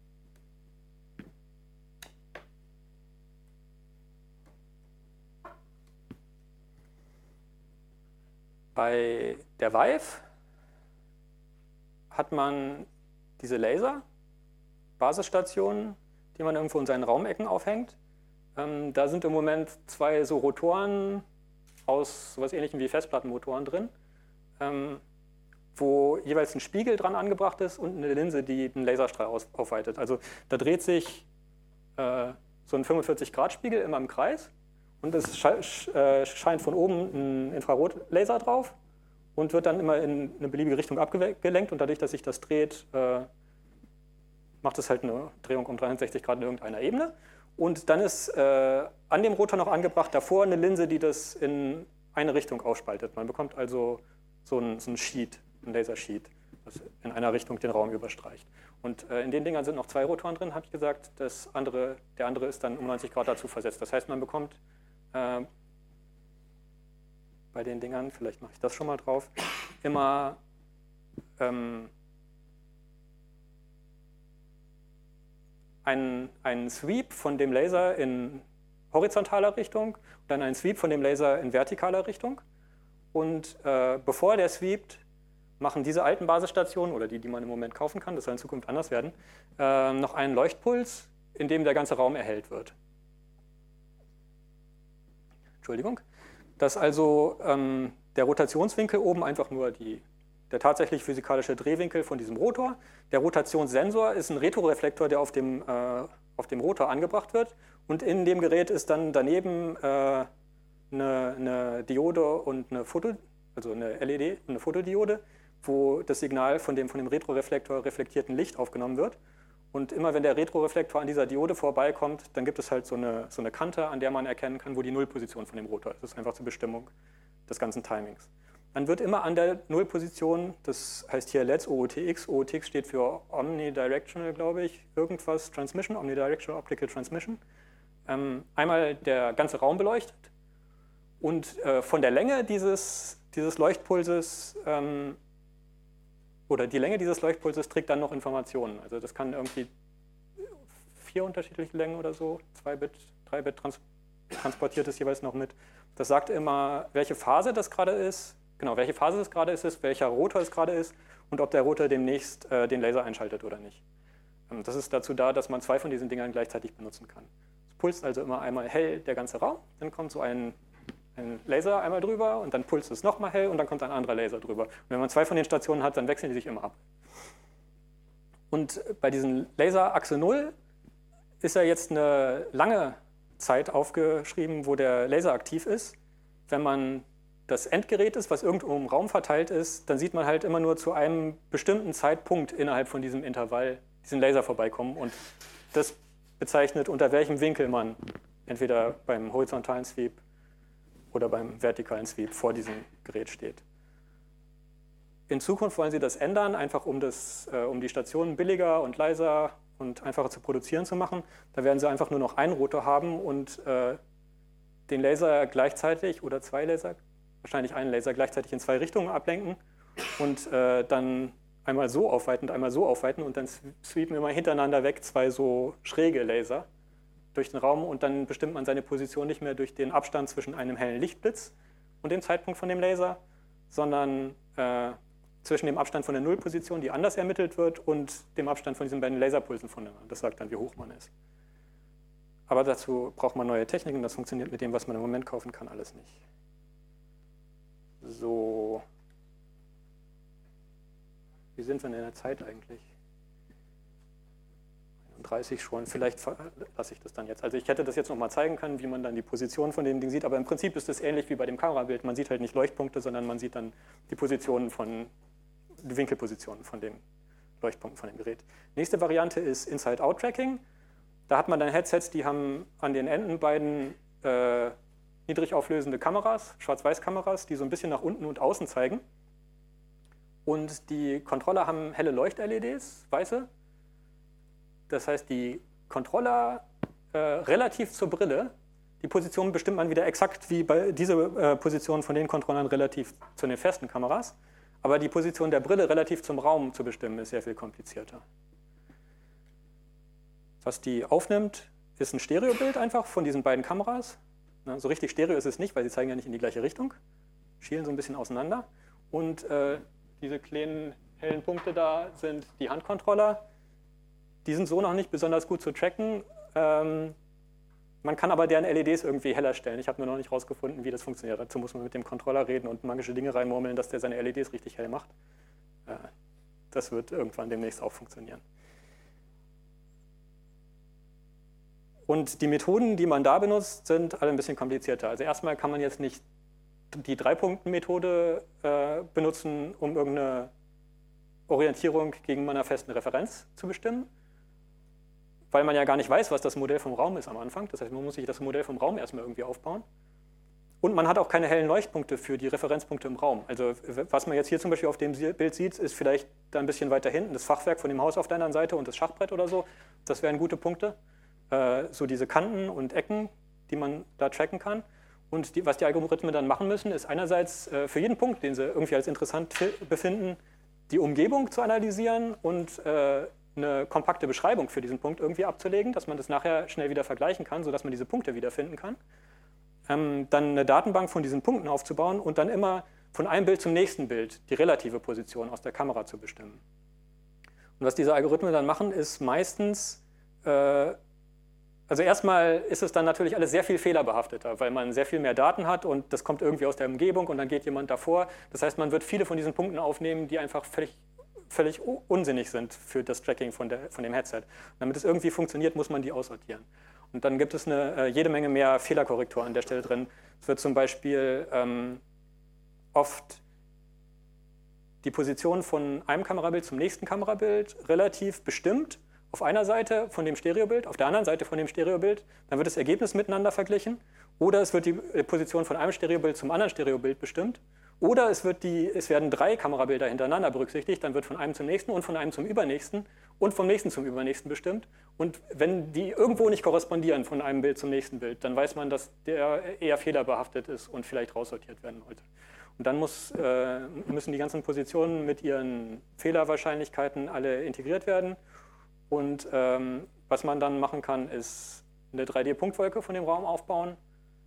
Bei der Vive hat man diese Laser, Basisstationen, die man irgendwo in seinen Raumecken aufhängt. Ähm, da sind im Moment zwei so Rotoren aus sowas Ähnlichem wie Festplattenmotoren drin, ähm, wo jeweils ein Spiegel dran angebracht ist und eine Linse, die einen Laserstrahl aus, aufweitet. Also da dreht sich äh, so ein fünfundvierzig Grad Spiegel immer im Kreis. Und es scheint von oben ein Infrarotlaser drauf und wird dann immer in eine beliebige Richtung abgelenkt. Und dadurch, dass sich das dreht, macht es halt eine Drehung um dreihundertsechzig Grad in irgendeiner Ebene. Und dann ist an dem Rotor noch angebracht davor eine Linse, die das in eine Richtung aufspaltet. Man bekommt also so ein, so ein Sheet, ein Lasersheet, das in einer Richtung den Raum überstreicht. Und in den Dingern sind noch zwei Rotoren drin, habe ich gesagt. Das andere, der andere ist dann um neunzig Grad dazu versetzt. Das heißt, man bekommt bei den Dingern, vielleicht mache ich das schon mal drauf, immer ähm, einen, einen Sweep von dem Laser in horizontaler Richtung und dann einen Sweep von dem Laser in vertikaler Richtung. Und äh, bevor der sweept, machen diese alten Basisstationen, oder die, die man im Moment kaufen kann, das soll in Zukunft anders werden, äh, noch einen Leuchtpuls, in dem der ganze Raum erhellt wird. Entschuldigung, dass also ähm, der Rotationswinkel oben einfach nur die, der tatsächlich physikalische Drehwinkel von diesem Rotor. Der Rotationssensor ist ein Retroreflektor, der auf dem, äh, auf dem Rotor angebracht wird. Und in dem Gerät ist dann daneben äh, eine, eine Diode und eine Foto, also eine L E D und eine Fotodiode, wo das Signal von dem von dem Retroreflektor reflektierten Licht aufgenommen wird. Und immer wenn der Retroreflektor an dieser Diode vorbeikommt, dann gibt es halt so eine, so eine Kante, an der man erkennen kann, wo die Nullposition von dem Rotor ist. Das ist einfach zur Bestimmung des ganzen Timings. Dann wird immer an der Nullposition, das heißt hier L E D S O O T X, O O T X steht für Omnidirectional, glaube ich, irgendwas, Transmission, Omnidirectional Optical Transmission, ähm, einmal der ganze Raum beleuchtet und äh, von der Länge dieses, dieses Leuchtpulses ähm, oder die Länge dieses Leuchtpulses trägt dann noch Informationen. Also das kann irgendwie vier unterschiedliche Längen oder so, zwei Bit, drei Bit trans transportiert es jeweils noch mit. Das sagt immer, welche Phase das gerade ist, genau, welche Phase es gerade ist, welcher Rotor es gerade ist und ob der Rotor demnächst äh, den Laser einschaltet oder nicht. Ähm, das ist dazu da, dass man zwei von diesen Dingern gleichzeitig benutzen kann. Es pulst also immer einmal hell der ganze Raum, dann kommt so ein ein Laser einmal drüber und dann pulst es nochmal hell und dann kommt ein anderer Laser drüber. Und wenn man zwei von den Stationen hat, dann wechseln die sich immer ab. Und bei diesem Laser Achse null ist ja jetzt eine lange Zeit aufgeschrieben, wo der Laser aktiv ist. Wenn man das Endgerät ist, was irgendwo im Raum verteilt ist, dann sieht man halt immer nur zu einem bestimmten Zeitpunkt innerhalb von diesem Intervall diesen Laser vorbeikommen. Und das bezeichnet, unter welchem Winkel man entweder beim horizontalen Sweep oder beim vertikalen Sweep vor diesem Gerät steht. In Zukunft wollen sie das ändern, einfach um, das, äh, um die Stationen billiger und leiser und einfacher zu produzieren zu machen. Da werden sie einfach nur noch einen Rotor haben und äh, den Laser gleichzeitig oder zwei Laser wahrscheinlich einen Laser gleichzeitig in zwei Richtungen ablenken und äh, dann einmal so aufweiten und einmal so aufweiten und dann sweepen immer hintereinander weg zwei so schräge Laser durch den Raum und dann bestimmt man seine Position nicht mehr durch den Abstand zwischen einem hellen Lichtblitz und dem Zeitpunkt von dem Laser, sondern äh, zwischen dem Abstand von der Nullposition, die anders ermittelt wird, und dem Abstand von diesen beiden Laserpulsen voneinander. Das sagt dann, wie hoch man ist. Aber dazu braucht man neue Techniken, das funktioniert mit dem, was man im Moment kaufen kann, alles nicht. So. Wie sind wir denn in der Zeit eigentlich? einunddreißig schon, vielleicht lasse ich das dann jetzt. Also ich hätte das jetzt nochmal zeigen können, wie man dann die Position von dem Ding sieht, aber im Prinzip ist es ähnlich wie bei dem Kamerabild. Man sieht halt nicht Leuchtpunkte, sondern man sieht dann die Positionen von, die Winkelpositionen von den Leuchtpunkten von dem Gerät. Nächste Variante ist Inside-Out-Tracking. Da hat man dann Headsets, die haben an den Enden beiden äh, niedrig auflösende Kameras, Schwarz-Weiß-Kameras, die so ein bisschen nach unten und außen zeigen. Und die Controller haben helle Leucht-L E Ds, weiße. Das heißt, die Controller äh, relativ zur Brille, die Position bestimmt man wieder exakt wie bei diese äh, Position von den Controllern relativ zu den festen Kameras. Aber die Position der Brille relativ zum Raum zu bestimmen, ist sehr viel komplizierter. Was die aufnimmt, ist ein Stereobild einfach von diesen beiden Kameras. Na, so richtig Stereo ist es nicht, weil sie zeigen ja nicht in die gleiche Richtung. Schielen so ein bisschen auseinander. Und äh, diese kleinen hellen Punkte da sind die Handcontroller. Die sind so noch nicht besonders gut zu tracken. Ähm, man kann aber deren L E Ds irgendwie heller stellen. Ich habe nur noch nicht rausgefunden, wie das funktioniert. Dazu muss man mit dem Controller reden und magische Dinge reinmurmeln, dass der seine L E Ds richtig hell macht. Äh, das wird irgendwann demnächst auch funktionieren. Und die Methoden, die man da benutzt, sind alle ein bisschen komplizierter. Also erstmal kann man jetzt nicht die Drei-Punkten-Methode äh, benutzen, um irgendeine Orientierung gegen einer festen Referenz zu bestimmen, weil man ja gar nicht weiß, was das Modell vom Raum ist am Anfang. Das heißt, man muss sich das Modell vom Raum erstmal irgendwie aufbauen. Und man hat auch keine hellen Leuchtpunkte für die Referenzpunkte im Raum. Also was man jetzt hier zum Beispiel auf dem Bild sieht, ist vielleicht da ein bisschen weiter hinten das Fachwerk von dem Haus auf der anderen Seite und das Schachbrett oder so. Das wären gute Punkte. Äh, so diese Kanten und Ecken, die man da tracken kann. Und die, was die Algorithmen dann machen müssen, ist einerseits äh, für jeden Punkt, den sie irgendwie als interessant befinden, die Umgebung zu analysieren und äh, eine kompakte Beschreibung für diesen Punkt irgendwie abzulegen, dass man das nachher schnell wieder vergleichen kann, sodass man diese Punkte wiederfinden kann. Ähm, dann eine Datenbank von diesen Punkten aufzubauen und dann immer von einem Bild zum nächsten Bild die relative Position aus der Kamera zu bestimmen. Und was diese Algorithmen dann machen, ist meistens, äh, also erstmal ist es dann natürlich alles sehr viel fehlerbehafteter, weil man sehr viel mehr Daten hat und das kommt irgendwie aus der Umgebung und dann geht jemand davor. Das heißt, man wird viele von diesen Punkten aufnehmen, die einfach völlig, völlig unsinnig sind für das Tracking von, der, von dem Headset. Und damit es irgendwie funktioniert, muss man die aussortieren. Und dann gibt es eine, äh, jede Menge mehr Fehlerkorrektur an der Stelle drin. Es wird zum Beispiel ähm, oft die Position von einem Kamerabild zum nächsten Kamerabild relativ bestimmt. Auf einer Seite von dem Stereobild, auf der anderen Seite von dem Stereobild, dann wird das Ergebnis miteinander verglichen. Oder es wird die Position von einem Stereobild zum anderen Stereobild bestimmt. Oder es, wird die, es werden drei Kamerabilder hintereinander berücksichtigt, dann wird von einem zum nächsten und von einem zum übernächsten und vom nächsten zum übernächsten bestimmt. Und wenn die irgendwo nicht korrespondieren von einem Bild zum nächsten Bild, dann weiß man, dass der eher fehlerbehaftet ist und vielleicht raussortiert werden sollte. Und dann muss, äh, müssen die ganzen Positionen mit ihren Fehlerwahrscheinlichkeiten alle integriert werden. Und ähm, was man dann machen kann, ist eine drei D Punktwolke von dem Raum aufbauen.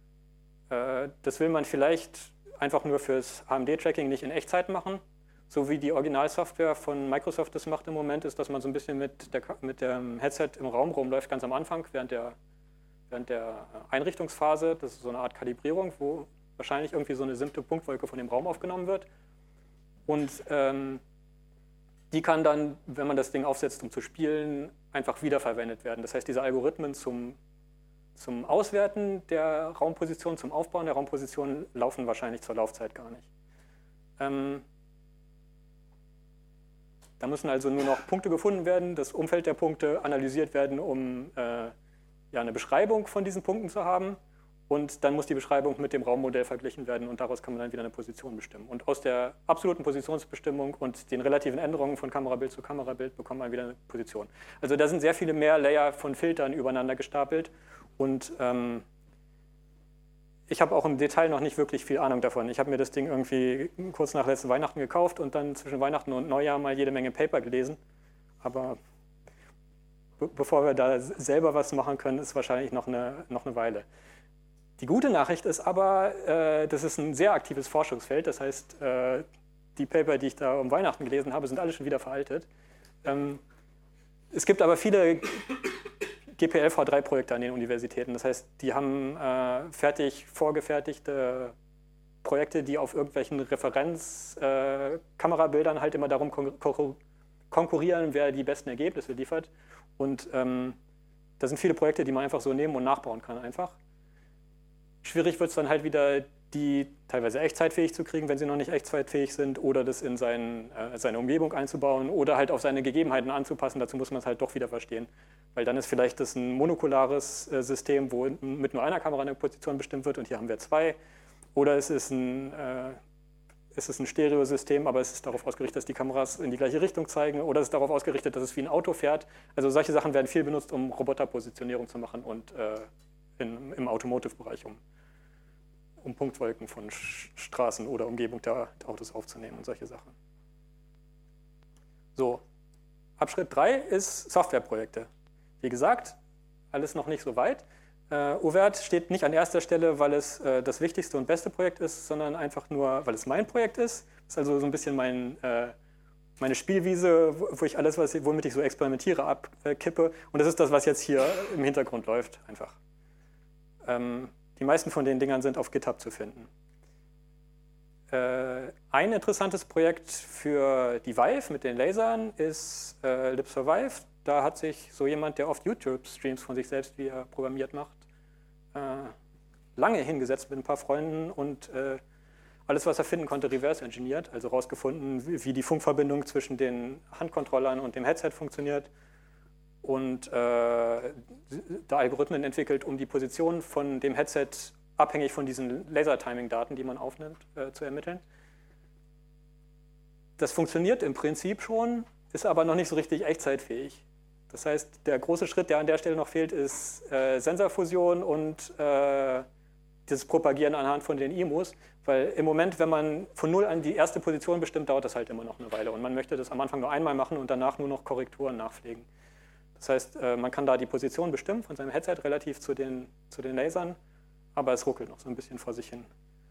Äh, das will man vielleicht einfach nur fürs H M D-Tracking nicht in Echtzeit machen. So wie die Originalsoftware von Microsoft das macht im Moment, ist, dass man so ein bisschen mit, der, mit dem Headset im Raum rumläuft, ganz am Anfang, während der, während der Einrichtungsphase. Das ist so eine Art Kalibrierung, wo wahrscheinlich irgendwie so eine simple Punktwolke von dem Raum aufgenommen wird. Und ähm, die kann dann, wenn man das Ding aufsetzt, um zu spielen, einfach wiederverwendet werden. Das heißt, diese Algorithmen zum, zum Auswerten der Raumposition, zum Aufbauen der Raumposition laufen wahrscheinlich zur Laufzeit gar nicht. Ähm, da müssen also nur noch Punkte gefunden werden, das Umfeld der Punkte analysiert werden, um äh, ja, eine Beschreibung von diesen Punkten zu haben. Und dann muss die Beschreibung mit dem Raummodell verglichen werden und daraus kann man dann wieder eine Position bestimmen. Und aus der absoluten Positionsbestimmung und den relativen Änderungen von Kamerabild zu Kamerabild bekommt man wieder eine Position. Also da sind sehr viele mehr Layer von Filtern übereinander gestapelt und ähm, ich habe auch im Detail noch nicht wirklich viel Ahnung davon. Ich habe mir das Ding irgendwie kurz nach letzten Weihnachten gekauft und dann zwischen Weihnachten und Neujahr mal jede Menge Paper gelesen. Aber be bevor wir da selber was machen können, ist wahrscheinlich noch eine, noch eine Weile. Die gute Nachricht ist aber, äh, das ist ein sehr aktives Forschungsfeld. Das heißt, äh, die Paper, die ich da um Weihnachten gelesen habe, sind alle schon wieder veraltet. Ähm, es gibt aber viele G P L v drei Projekte an den Universitäten. Das heißt, die haben äh, fertig vorgefertigte Projekte, die auf irgendwelchen Referenzkamerabildern äh, halt immer darum kon kon konkurrieren, wer die besten Ergebnisse liefert. Und ähm, da sind viele Projekte, die man einfach so nehmen und nachbauen kann einfach. Schwierig wird es dann halt wieder, die teilweise echtzeitfähig zu kriegen, wenn sie noch nicht echtzeitfähig sind, oder das in sein, äh, seine Umgebung einzubauen oder halt auf seine Gegebenheiten anzupassen. Dazu muss man es halt doch wieder verstehen. Weil dann ist vielleicht das ein monokulares äh, System, wo mit nur einer Kamera eine Position bestimmt wird und hier haben wir zwei. Oder es ist ein, äh, es ist ein Stereosystem, aber es ist darauf ausgerichtet, dass die Kameras in die gleiche Richtung zeigen. Oder es ist darauf ausgerichtet, dass es wie ein Auto fährt. Also solche Sachen werden viel benutzt, um Roboterpositionierung zu machen und äh, in, im Automotive-Bereich, um, um Punktwolken von Straßen oder Umgebung der Autos aufzunehmen und solche Sachen. So, Abschnitt drei ist Softwareprojekte. Wie gesagt, alles noch nicht so weit. Äh, Ouvert steht nicht an erster Stelle, weil es äh, das wichtigste und beste Projekt ist, sondern einfach nur, weil es mein Projekt ist. Das ist also so ein bisschen mein, äh, meine Spielwiese, wo ich alles, was, womit ich so experimentiere, abkippe. Und das ist das, was jetzt hier im Hintergrund läuft, einfach. Ähm, die meisten von den Dingern sind auf GitHub zu finden. Äh, ein interessantes Projekt für die Vive mit den Lasern ist äh, libsurvive. Da hat sich so jemand, der oft YouTube-Streams von sich selbst, wie er programmiert macht, äh, lange hingesetzt mit ein paar Freunden und äh, alles, was er finden konnte, reverse engineert, also rausgefunden, wie, wie die Funkverbindung zwischen den Handcontrollern und dem Headset funktioniert und äh, da Algorithmen entwickelt, um die Position von dem Headset abhängig von diesen Laser-Timing-Daten, die man aufnimmt, äh, zu ermitteln. Das funktioniert im Prinzip schon, ist aber noch nicht so richtig echtzeitfähig. Das heißt, der große Schritt, der an der Stelle noch fehlt, ist äh, Sensorfusion und äh, das Propagieren anhand von den I M Us, weil im Moment, wenn man von null an die erste Position bestimmt, dauert das halt immer noch eine Weile und man möchte das am Anfang nur einmal machen und danach nur noch Korrekturen nachpflegen. Das heißt, äh, man kann da die Position bestimmen von seinem Headset relativ zu den, zu den Lasern, aber es ruckelt noch so ein bisschen vor sich hin.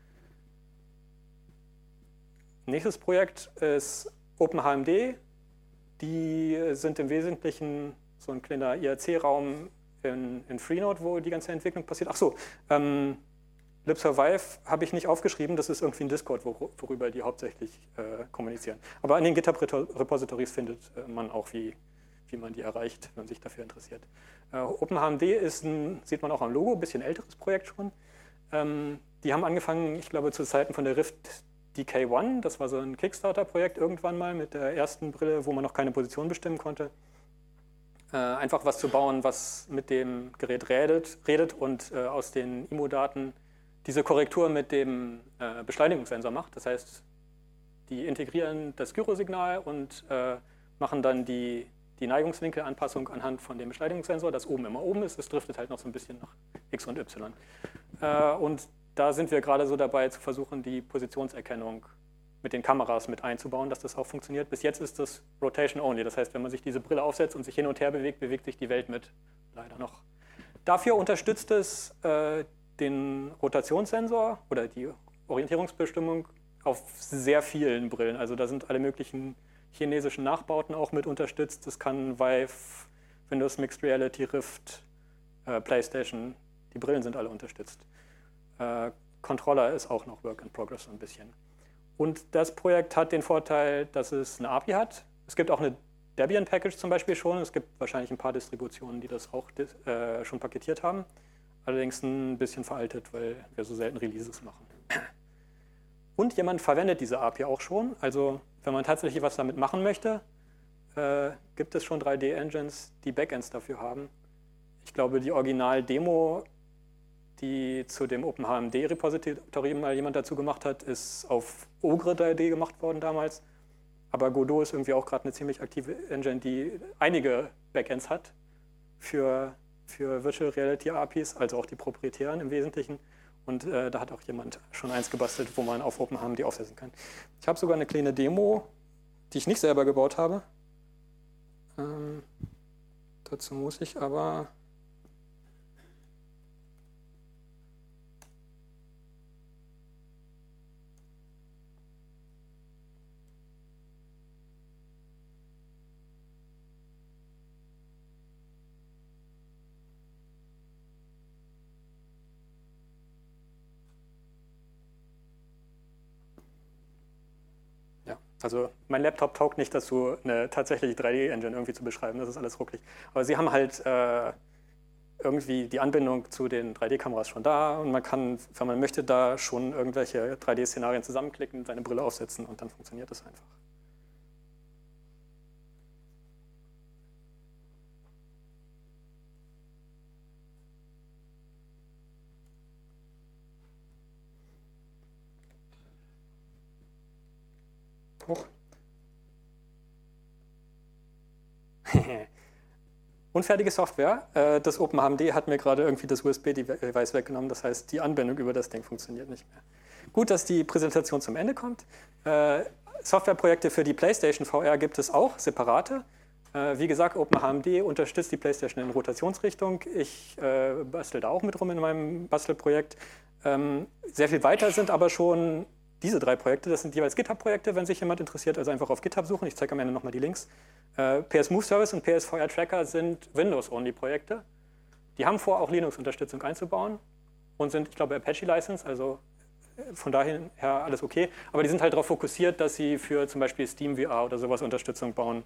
Nächstes Projekt ist OpenHMD. Die sind im Wesentlichen so ein kleiner I R C-Raum in, in Freenode, wo die ganze Entwicklung passiert. Ach so, ähm, libsurvive habe ich nicht aufgeschrieben, das ist irgendwie ein Discord, wor worüber die hauptsächlich äh, kommunizieren. Aber an den GitHub-Repositories findet äh, man auch, wie, wie man die erreicht, wenn man sich dafür interessiert. Äh, OpenHMD ist ein, sieht man auch am Logo, ein bisschen älteres Projekt schon. Ähm, die haben angefangen, ich glaube, zu Zeiten von der Rift D K eins, das war so ein Kickstarter-Projekt irgendwann mal mit der ersten Brille, wo man noch keine Position bestimmen konnte. Äh, einfach was zu bauen, was mit dem Gerät redet, redet und äh, aus den I M U-Daten diese Korrektur mit dem äh, Beschleunigungssensor macht. Das heißt, die integrieren das Gyrosignal und äh, machen dann die, die Neigungswinkelanpassung anhand von dem Beschleunigungssensor, das oben immer oben ist. Es driftet halt noch so ein bisschen nach X und Y. Äh, und da sind wir gerade so dabei, zu versuchen, die Positionserkennung mit den Kameras mit einzubauen, dass das auch funktioniert. Bis jetzt ist das Rotation Only. Das heißt, wenn man sich diese Brille aufsetzt und sich hin und her bewegt, bewegt sich die Welt mit. Leider noch. Dafür unterstützt es äh, den Rotationssensor oder die Orientierungsbestimmung auf sehr vielen Brillen. Also da sind alle möglichen chinesischen Nachbauten auch mit unterstützt. Das kann Vive, Windows Mixed Reality, Rift, äh, PlayStation. Die Brillen sind alle unterstützt. Äh, Controller ist auch noch Work in Progress so ein bisschen. Und das Projekt hat den Vorteil, dass es eine A P I hat. Es gibt auch eine Debian-Package zum Beispiel schon. Es gibt wahrscheinlich ein paar Distributionen, die das auch äh, schon paketiert haben. Allerdings ein bisschen veraltet, weil wir so selten Releases machen. Und jemand verwendet diese A P I auch schon. Also wenn man tatsächlich was damit machen möchte, äh, gibt es schon drei D-Engines, die Backends dafür haben. Ich glaube, die Original-Demo, die zu dem OpenHMD-Repository mal jemand dazu gemacht hat, ist auf Ogre drei D gemacht worden damals. Aber Godot ist irgendwie auch gerade eine ziemlich aktive Engine, die einige Backends hat für, für Virtual Reality A P Is, also auch die proprietären im Wesentlichen. Und äh, da hat auch jemand schon eins gebastelt, wo man auf OpenHMD aufsetzen kann. Ich habe sogar eine kleine Demo, die ich nicht selber gebaut habe. Ähm, dazu muss ich aber... Also mein Laptop taugt nicht dazu, eine tatsächliche drei D-Engine irgendwie zu beschreiben, das ist alles ruckelig. Aber sie haben halt äh, irgendwie die Anbindung zu den drei D-Kameras schon da und man kann, wenn man möchte, da schon irgendwelche drei D-Szenarien zusammenklicken, seine Brille aufsetzen und dann funktioniert das einfach. Hoch. Unfertige Software. Das OpenHMD hat mir gerade irgendwie das U S B-Device weggenommen. Das heißt, die Anbindung über das Ding funktioniert nicht mehr. Gut, dass die Präsentation zum Ende kommt. Softwareprojekte für die PlayStation V R gibt es auch, separate. Wie gesagt, OpenHMD unterstützt die PlayStation in Rotationsrichtung. Ich bastel da auch mit rum in meinem Bastelprojekt. Sehr viel weiter sind aber schon diese drei Projekte. Das sind jeweils GitHub-Projekte, wenn sich jemand interessiert. Also einfach auf GitHub suchen. Ich zeige am Ende nochmal die Links. Äh, P S Move Service und P S V R Tracker sind Windows-Only-Projekte. Die haben vor, auch Linux-Unterstützung einzubauen und sind, ich glaube, Apache-License, also von daher alles okay. Aber die sind halt darauf fokussiert, dass sie für zum Beispiel SteamVR oder sowas Unterstützung bauen.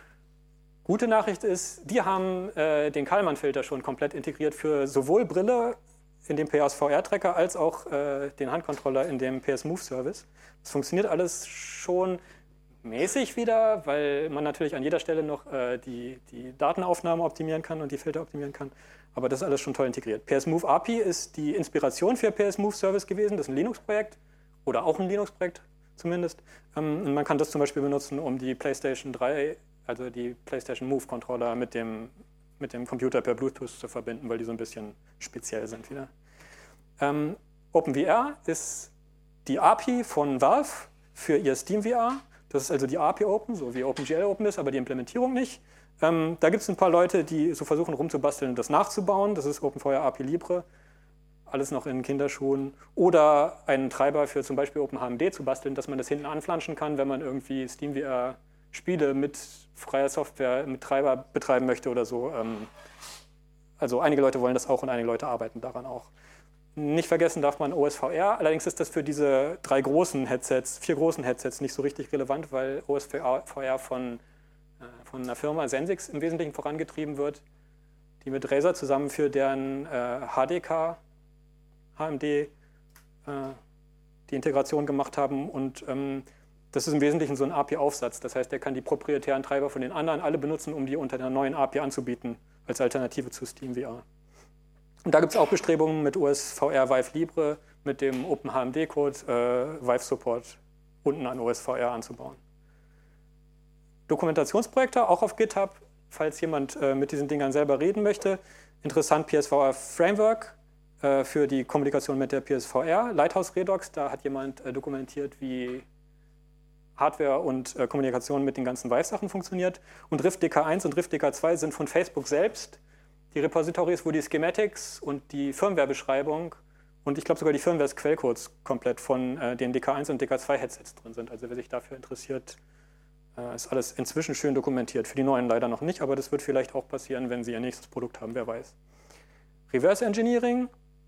Gute Nachricht ist, die haben äh, den Kalman-Filter schon komplett integriert für sowohl Brille in dem P S V R-Tracker als auch äh, den Handcontroller in dem P S Move Service. Das funktioniert alles schon mäßig wieder, weil man natürlich an jeder Stelle noch äh, die, die Datenaufnahme optimieren kann und die Filter optimieren kann. Aber das ist alles schon toll integriert. P S Move A P I ist die Inspiration für P S Move Service gewesen. Das ist ein Linux-Projekt oder auch ein Linux-Projekt zumindest. Ähm, und man kann das zum Beispiel benutzen, um die PlayStation drei, also die PlayStation Move-Controller mit dem mit dem Computer per Bluetooth zu verbinden, weil die so ein bisschen speziell sind wieder. Ähm, OpenVR ist die A P I von Valve für ihr SteamVR. Das ist also die A P I Open, so wie OpenGL Open ist, aber die Implementierung nicht. Ähm, da gibt es ein paar Leute, die so versuchen rumzubasteln, das nachzubauen. Das ist OpenVR A P I Libre, alles noch in Kinderschuhen. Oder einen Treiber für zum Beispiel OpenHMD zu basteln, dass man das hinten anflanschen kann, wenn man irgendwie SteamVR Spiele mit freier Software, mit Treiber betreiben möchte oder so. Also einige Leute wollen das auch und einige Leute arbeiten daran auch. Nicht vergessen darf man O S V R, allerdings ist das für diese drei großen Headsets, vier großen Headsets nicht so richtig relevant, weil O S V R von, von einer Firma Sensix im Wesentlichen vorangetrieben wird, die mit Razer zusammen für deren H D K, H M D die Integration gemacht haben und ähm, das ist im Wesentlichen so ein A P I-Aufsatz. Das heißt, der kann die proprietären Treiber von den anderen alle benutzen, um die unter einer neuen A P I anzubieten, als Alternative zu SteamVR. Und da gibt es auch Bestrebungen mit O S V R Vive Libre, mit dem OpenHMD-Code äh, Vive Support unten an O S V R anzubauen. Dokumentationsprojekte, auch auf GitHub, falls jemand äh, mit diesen Dingern selber reden möchte. Interessant P S V R Framework äh, für die Kommunikation mit der P S V R. Lighthouse Redux, da hat jemand äh, dokumentiert, wie Hardware und äh, Kommunikation mit den ganzen Vive-Sachen funktioniert. Und Rift D K eins und Rift D K zwei sind von Facebook selbst die Repositories, wo die Schematics und die Firmware-Beschreibung und ich glaube sogar die Firmware des Quellcodes komplett von äh, den D K eins und D K zwei Headsets drin sind. Also wer sich dafür interessiert, äh, ist alles inzwischen schön dokumentiert. Für die neuen leider noch nicht, aber das wird vielleicht auch passieren, wenn sie ihr nächstes Produkt haben, wer weiß. Reverse Engineering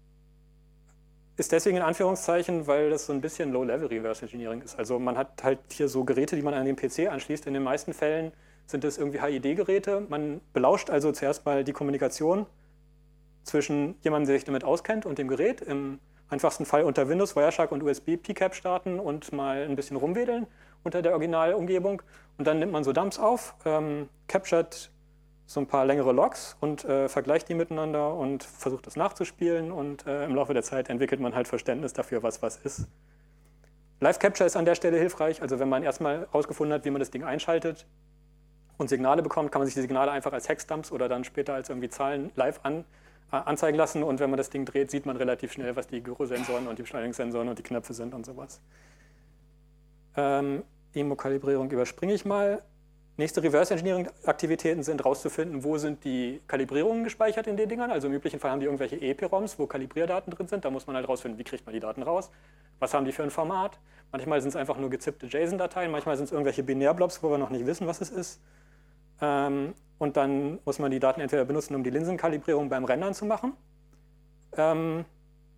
ist deswegen in Anführungszeichen, weil das so ein bisschen Low-Level Reverse Engineering ist. Also man hat halt hier so Geräte, die man an den P C anschließt. In den meisten Fällen sind das irgendwie H I D-Geräte. Man belauscht also zuerst mal die Kommunikation zwischen jemandem, der sich damit auskennt, und dem Gerät. Im einfachsten Fall unter Windows, Wireshark und U S B P C A P starten und mal ein bisschen rumwedeln unter der Originalumgebung. Und dann nimmt man so Dumps auf, ähm, captured so ein paar längere Logs und äh, vergleicht die miteinander und versucht das nachzuspielen. Und äh, im Laufe der Zeit entwickelt man halt Verständnis dafür, was was ist. Live Capture ist an der Stelle hilfreich. Also wenn man erstmal herausgefunden hat, wie man das Ding einschaltet und Signale bekommt, kann man sich die Signale einfach als Hexdumps oder dann später als irgendwie Zahlen live an, anzeigen lassen und wenn man das Ding dreht, sieht man relativ schnell, was die Gyrosensoren und die Beschleunigungssensoren und die Knöpfe sind und sowas. Ähm, E M O-Kalibrierung überspringe ich mal. Nächste Reverse-Engineering-Aktivitäten sind rauszufinden, wo sind die Kalibrierungen gespeichert in den Dingern. Also im üblichen Fall haben die irgendwelche E E P ROMs, wo Kalibrierdaten drin sind. Da muss man halt rausfinden, wie kriegt man die Daten raus. Was haben die für ein Format? Manchmal sind es einfach nur gezippte JSON-Dateien, manchmal sind es irgendwelche Binärblobs, wo wir noch nicht wissen, was es ist. Ähm, und dann muss man die Daten entweder benutzen, um die Linsenkalibrierung beim Rendern zu machen. Ähm,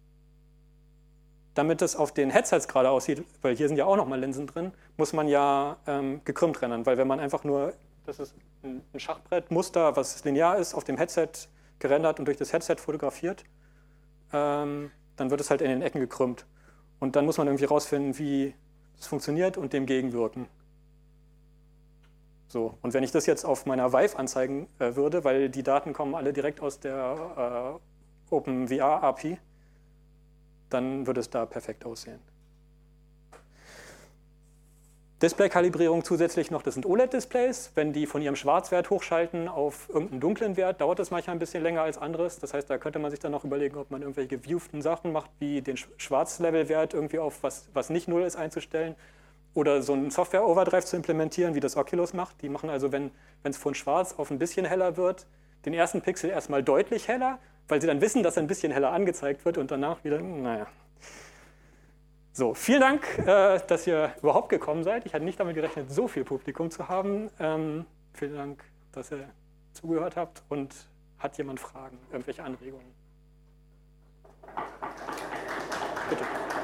damit es auf den Headsets gerade aussieht, weil hier sind ja auch nochmal Linsen drin, muss man ja ähm, gekrümmt rendern, weil wenn man einfach nur, das ist ein, ein Schachbrettmuster, was linear ist, auf dem Headset gerendert und durch das Headset fotografiert, ähm, dann wird es halt in den Ecken gekrümmt. Und dann muss man irgendwie rausfinden, wie es funktioniert und dem gegenwirken. So, und wenn ich das jetzt auf meiner Vive anzeigen äh, würde, weil die Daten kommen alle direkt aus der äh, OpenVR A P I, dann würde es da perfekt aussehen. Display-Kalibrierung zusätzlich noch, das sind O L E D-Displays. Wenn die von ihrem Schwarzwert hochschalten auf irgendeinen dunklen Wert, dauert das manchmal ein bisschen länger als anderes. Das heißt, da könnte man sich dann noch überlegen, ob man irgendwelche geviewten Sachen macht, wie den Schwarzlevelwert irgendwie auf was, was nicht null ist, einzustellen. Oder so einen Software-Overdrive zu implementieren, wie das Oculus macht. Die machen also, wenn es von schwarz auf ein bisschen heller wird, den ersten Pixel erstmal deutlich heller, weil sie dann wissen, dass er ein bisschen heller angezeigt wird und danach wieder, naja. So, vielen Dank, äh, dass ihr überhaupt gekommen seid. Ich hatte nicht damit gerechnet, so viel Publikum zu haben. Ähm, vielen Dank, dass ihr zugehört habt. Und hat jemand Fragen, irgendwelche Anregungen? Bitte.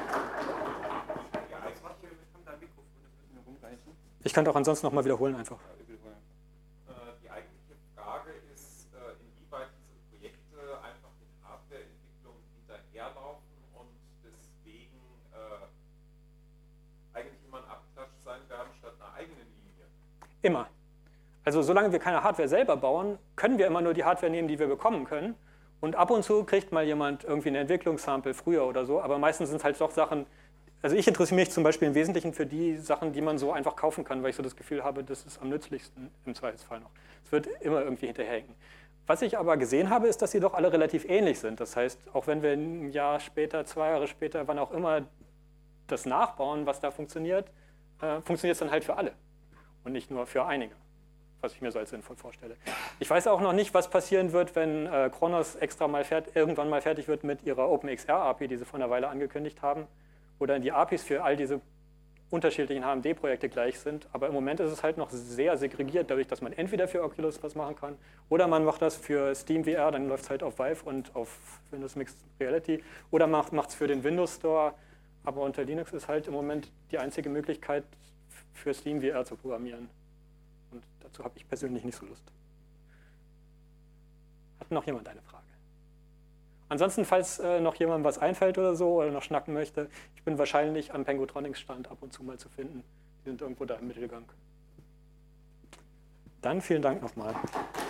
Ich kann auch ansonsten noch mal wiederholen einfach. Die eigentliche Frage ist, inwieweit diese Projekte einfach mit Hardwareentwicklung hinterherlaufen und deswegen eigentlich immer ein Abklatsch sein werden statt einer eigenen Linie. Immer. Also solange wir keine Hardware selber bauen, können wir immer nur die Hardware nehmen, die wir bekommen können. Und ab und zu kriegt mal jemand irgendwie ein Entwicklungssample früher oder so, aber meistens sind es halt doch Sachen. Also ich interessiere mich zum Beispiel im Wesentlichen für die Sachen, die man so einfach kaufen kann, weil ich so das Gefühl habe, das ist am nützlichsten im Zweifelsfall noch. Es wird immer irgendwie hinterherhängen. Was ich aber gesehen habe, ist, dass sie doch alle relativ ähnlich sind. Das heißt, auch wenn wir ein Jahr später, zwei Jahre später, wann auch immer das nachbauen, was da funktioniert, äh, funktioniert es dann halt für alle und nicht nur für einige, was ich mir so als sinnvoll vorstelle. Ich weiß auch noch nicht, was passieren wird, wenn äh, Khronos extra mal fert- irgendwann mal fertig wird mit ihrer OpenXR A P I, die sie vor einer Weile angekündigt haben, oder die A P Is für all diese unterschiedlichen H M D-Projekte gleich sind. Aber im Moment ist es halt noch sehr segregiert, dadurch, dass man entweder für Oculus was machen kann oder man macht das für SteamVR, dann läuft es halt auf Vive und auf Windows Mixed Reality oder macht es für den Windows Store. Aber unter Linux ist halt im Moment die einzige Möglichkeit, für SteamVR zu programmieren. Und dazu habe ich persönlich nicht so Lust. Hat noch jemand eine Frage? Ansonsten, falls äh, noch jemandem was einfällt oder so oder noch schnacken möchte, ich bin wahrscheinlich am Pengotronics-Stand ab und zu mal zu finden. Die sind irgendwo da im Mittelgang. Dann vielen Dank nochmal.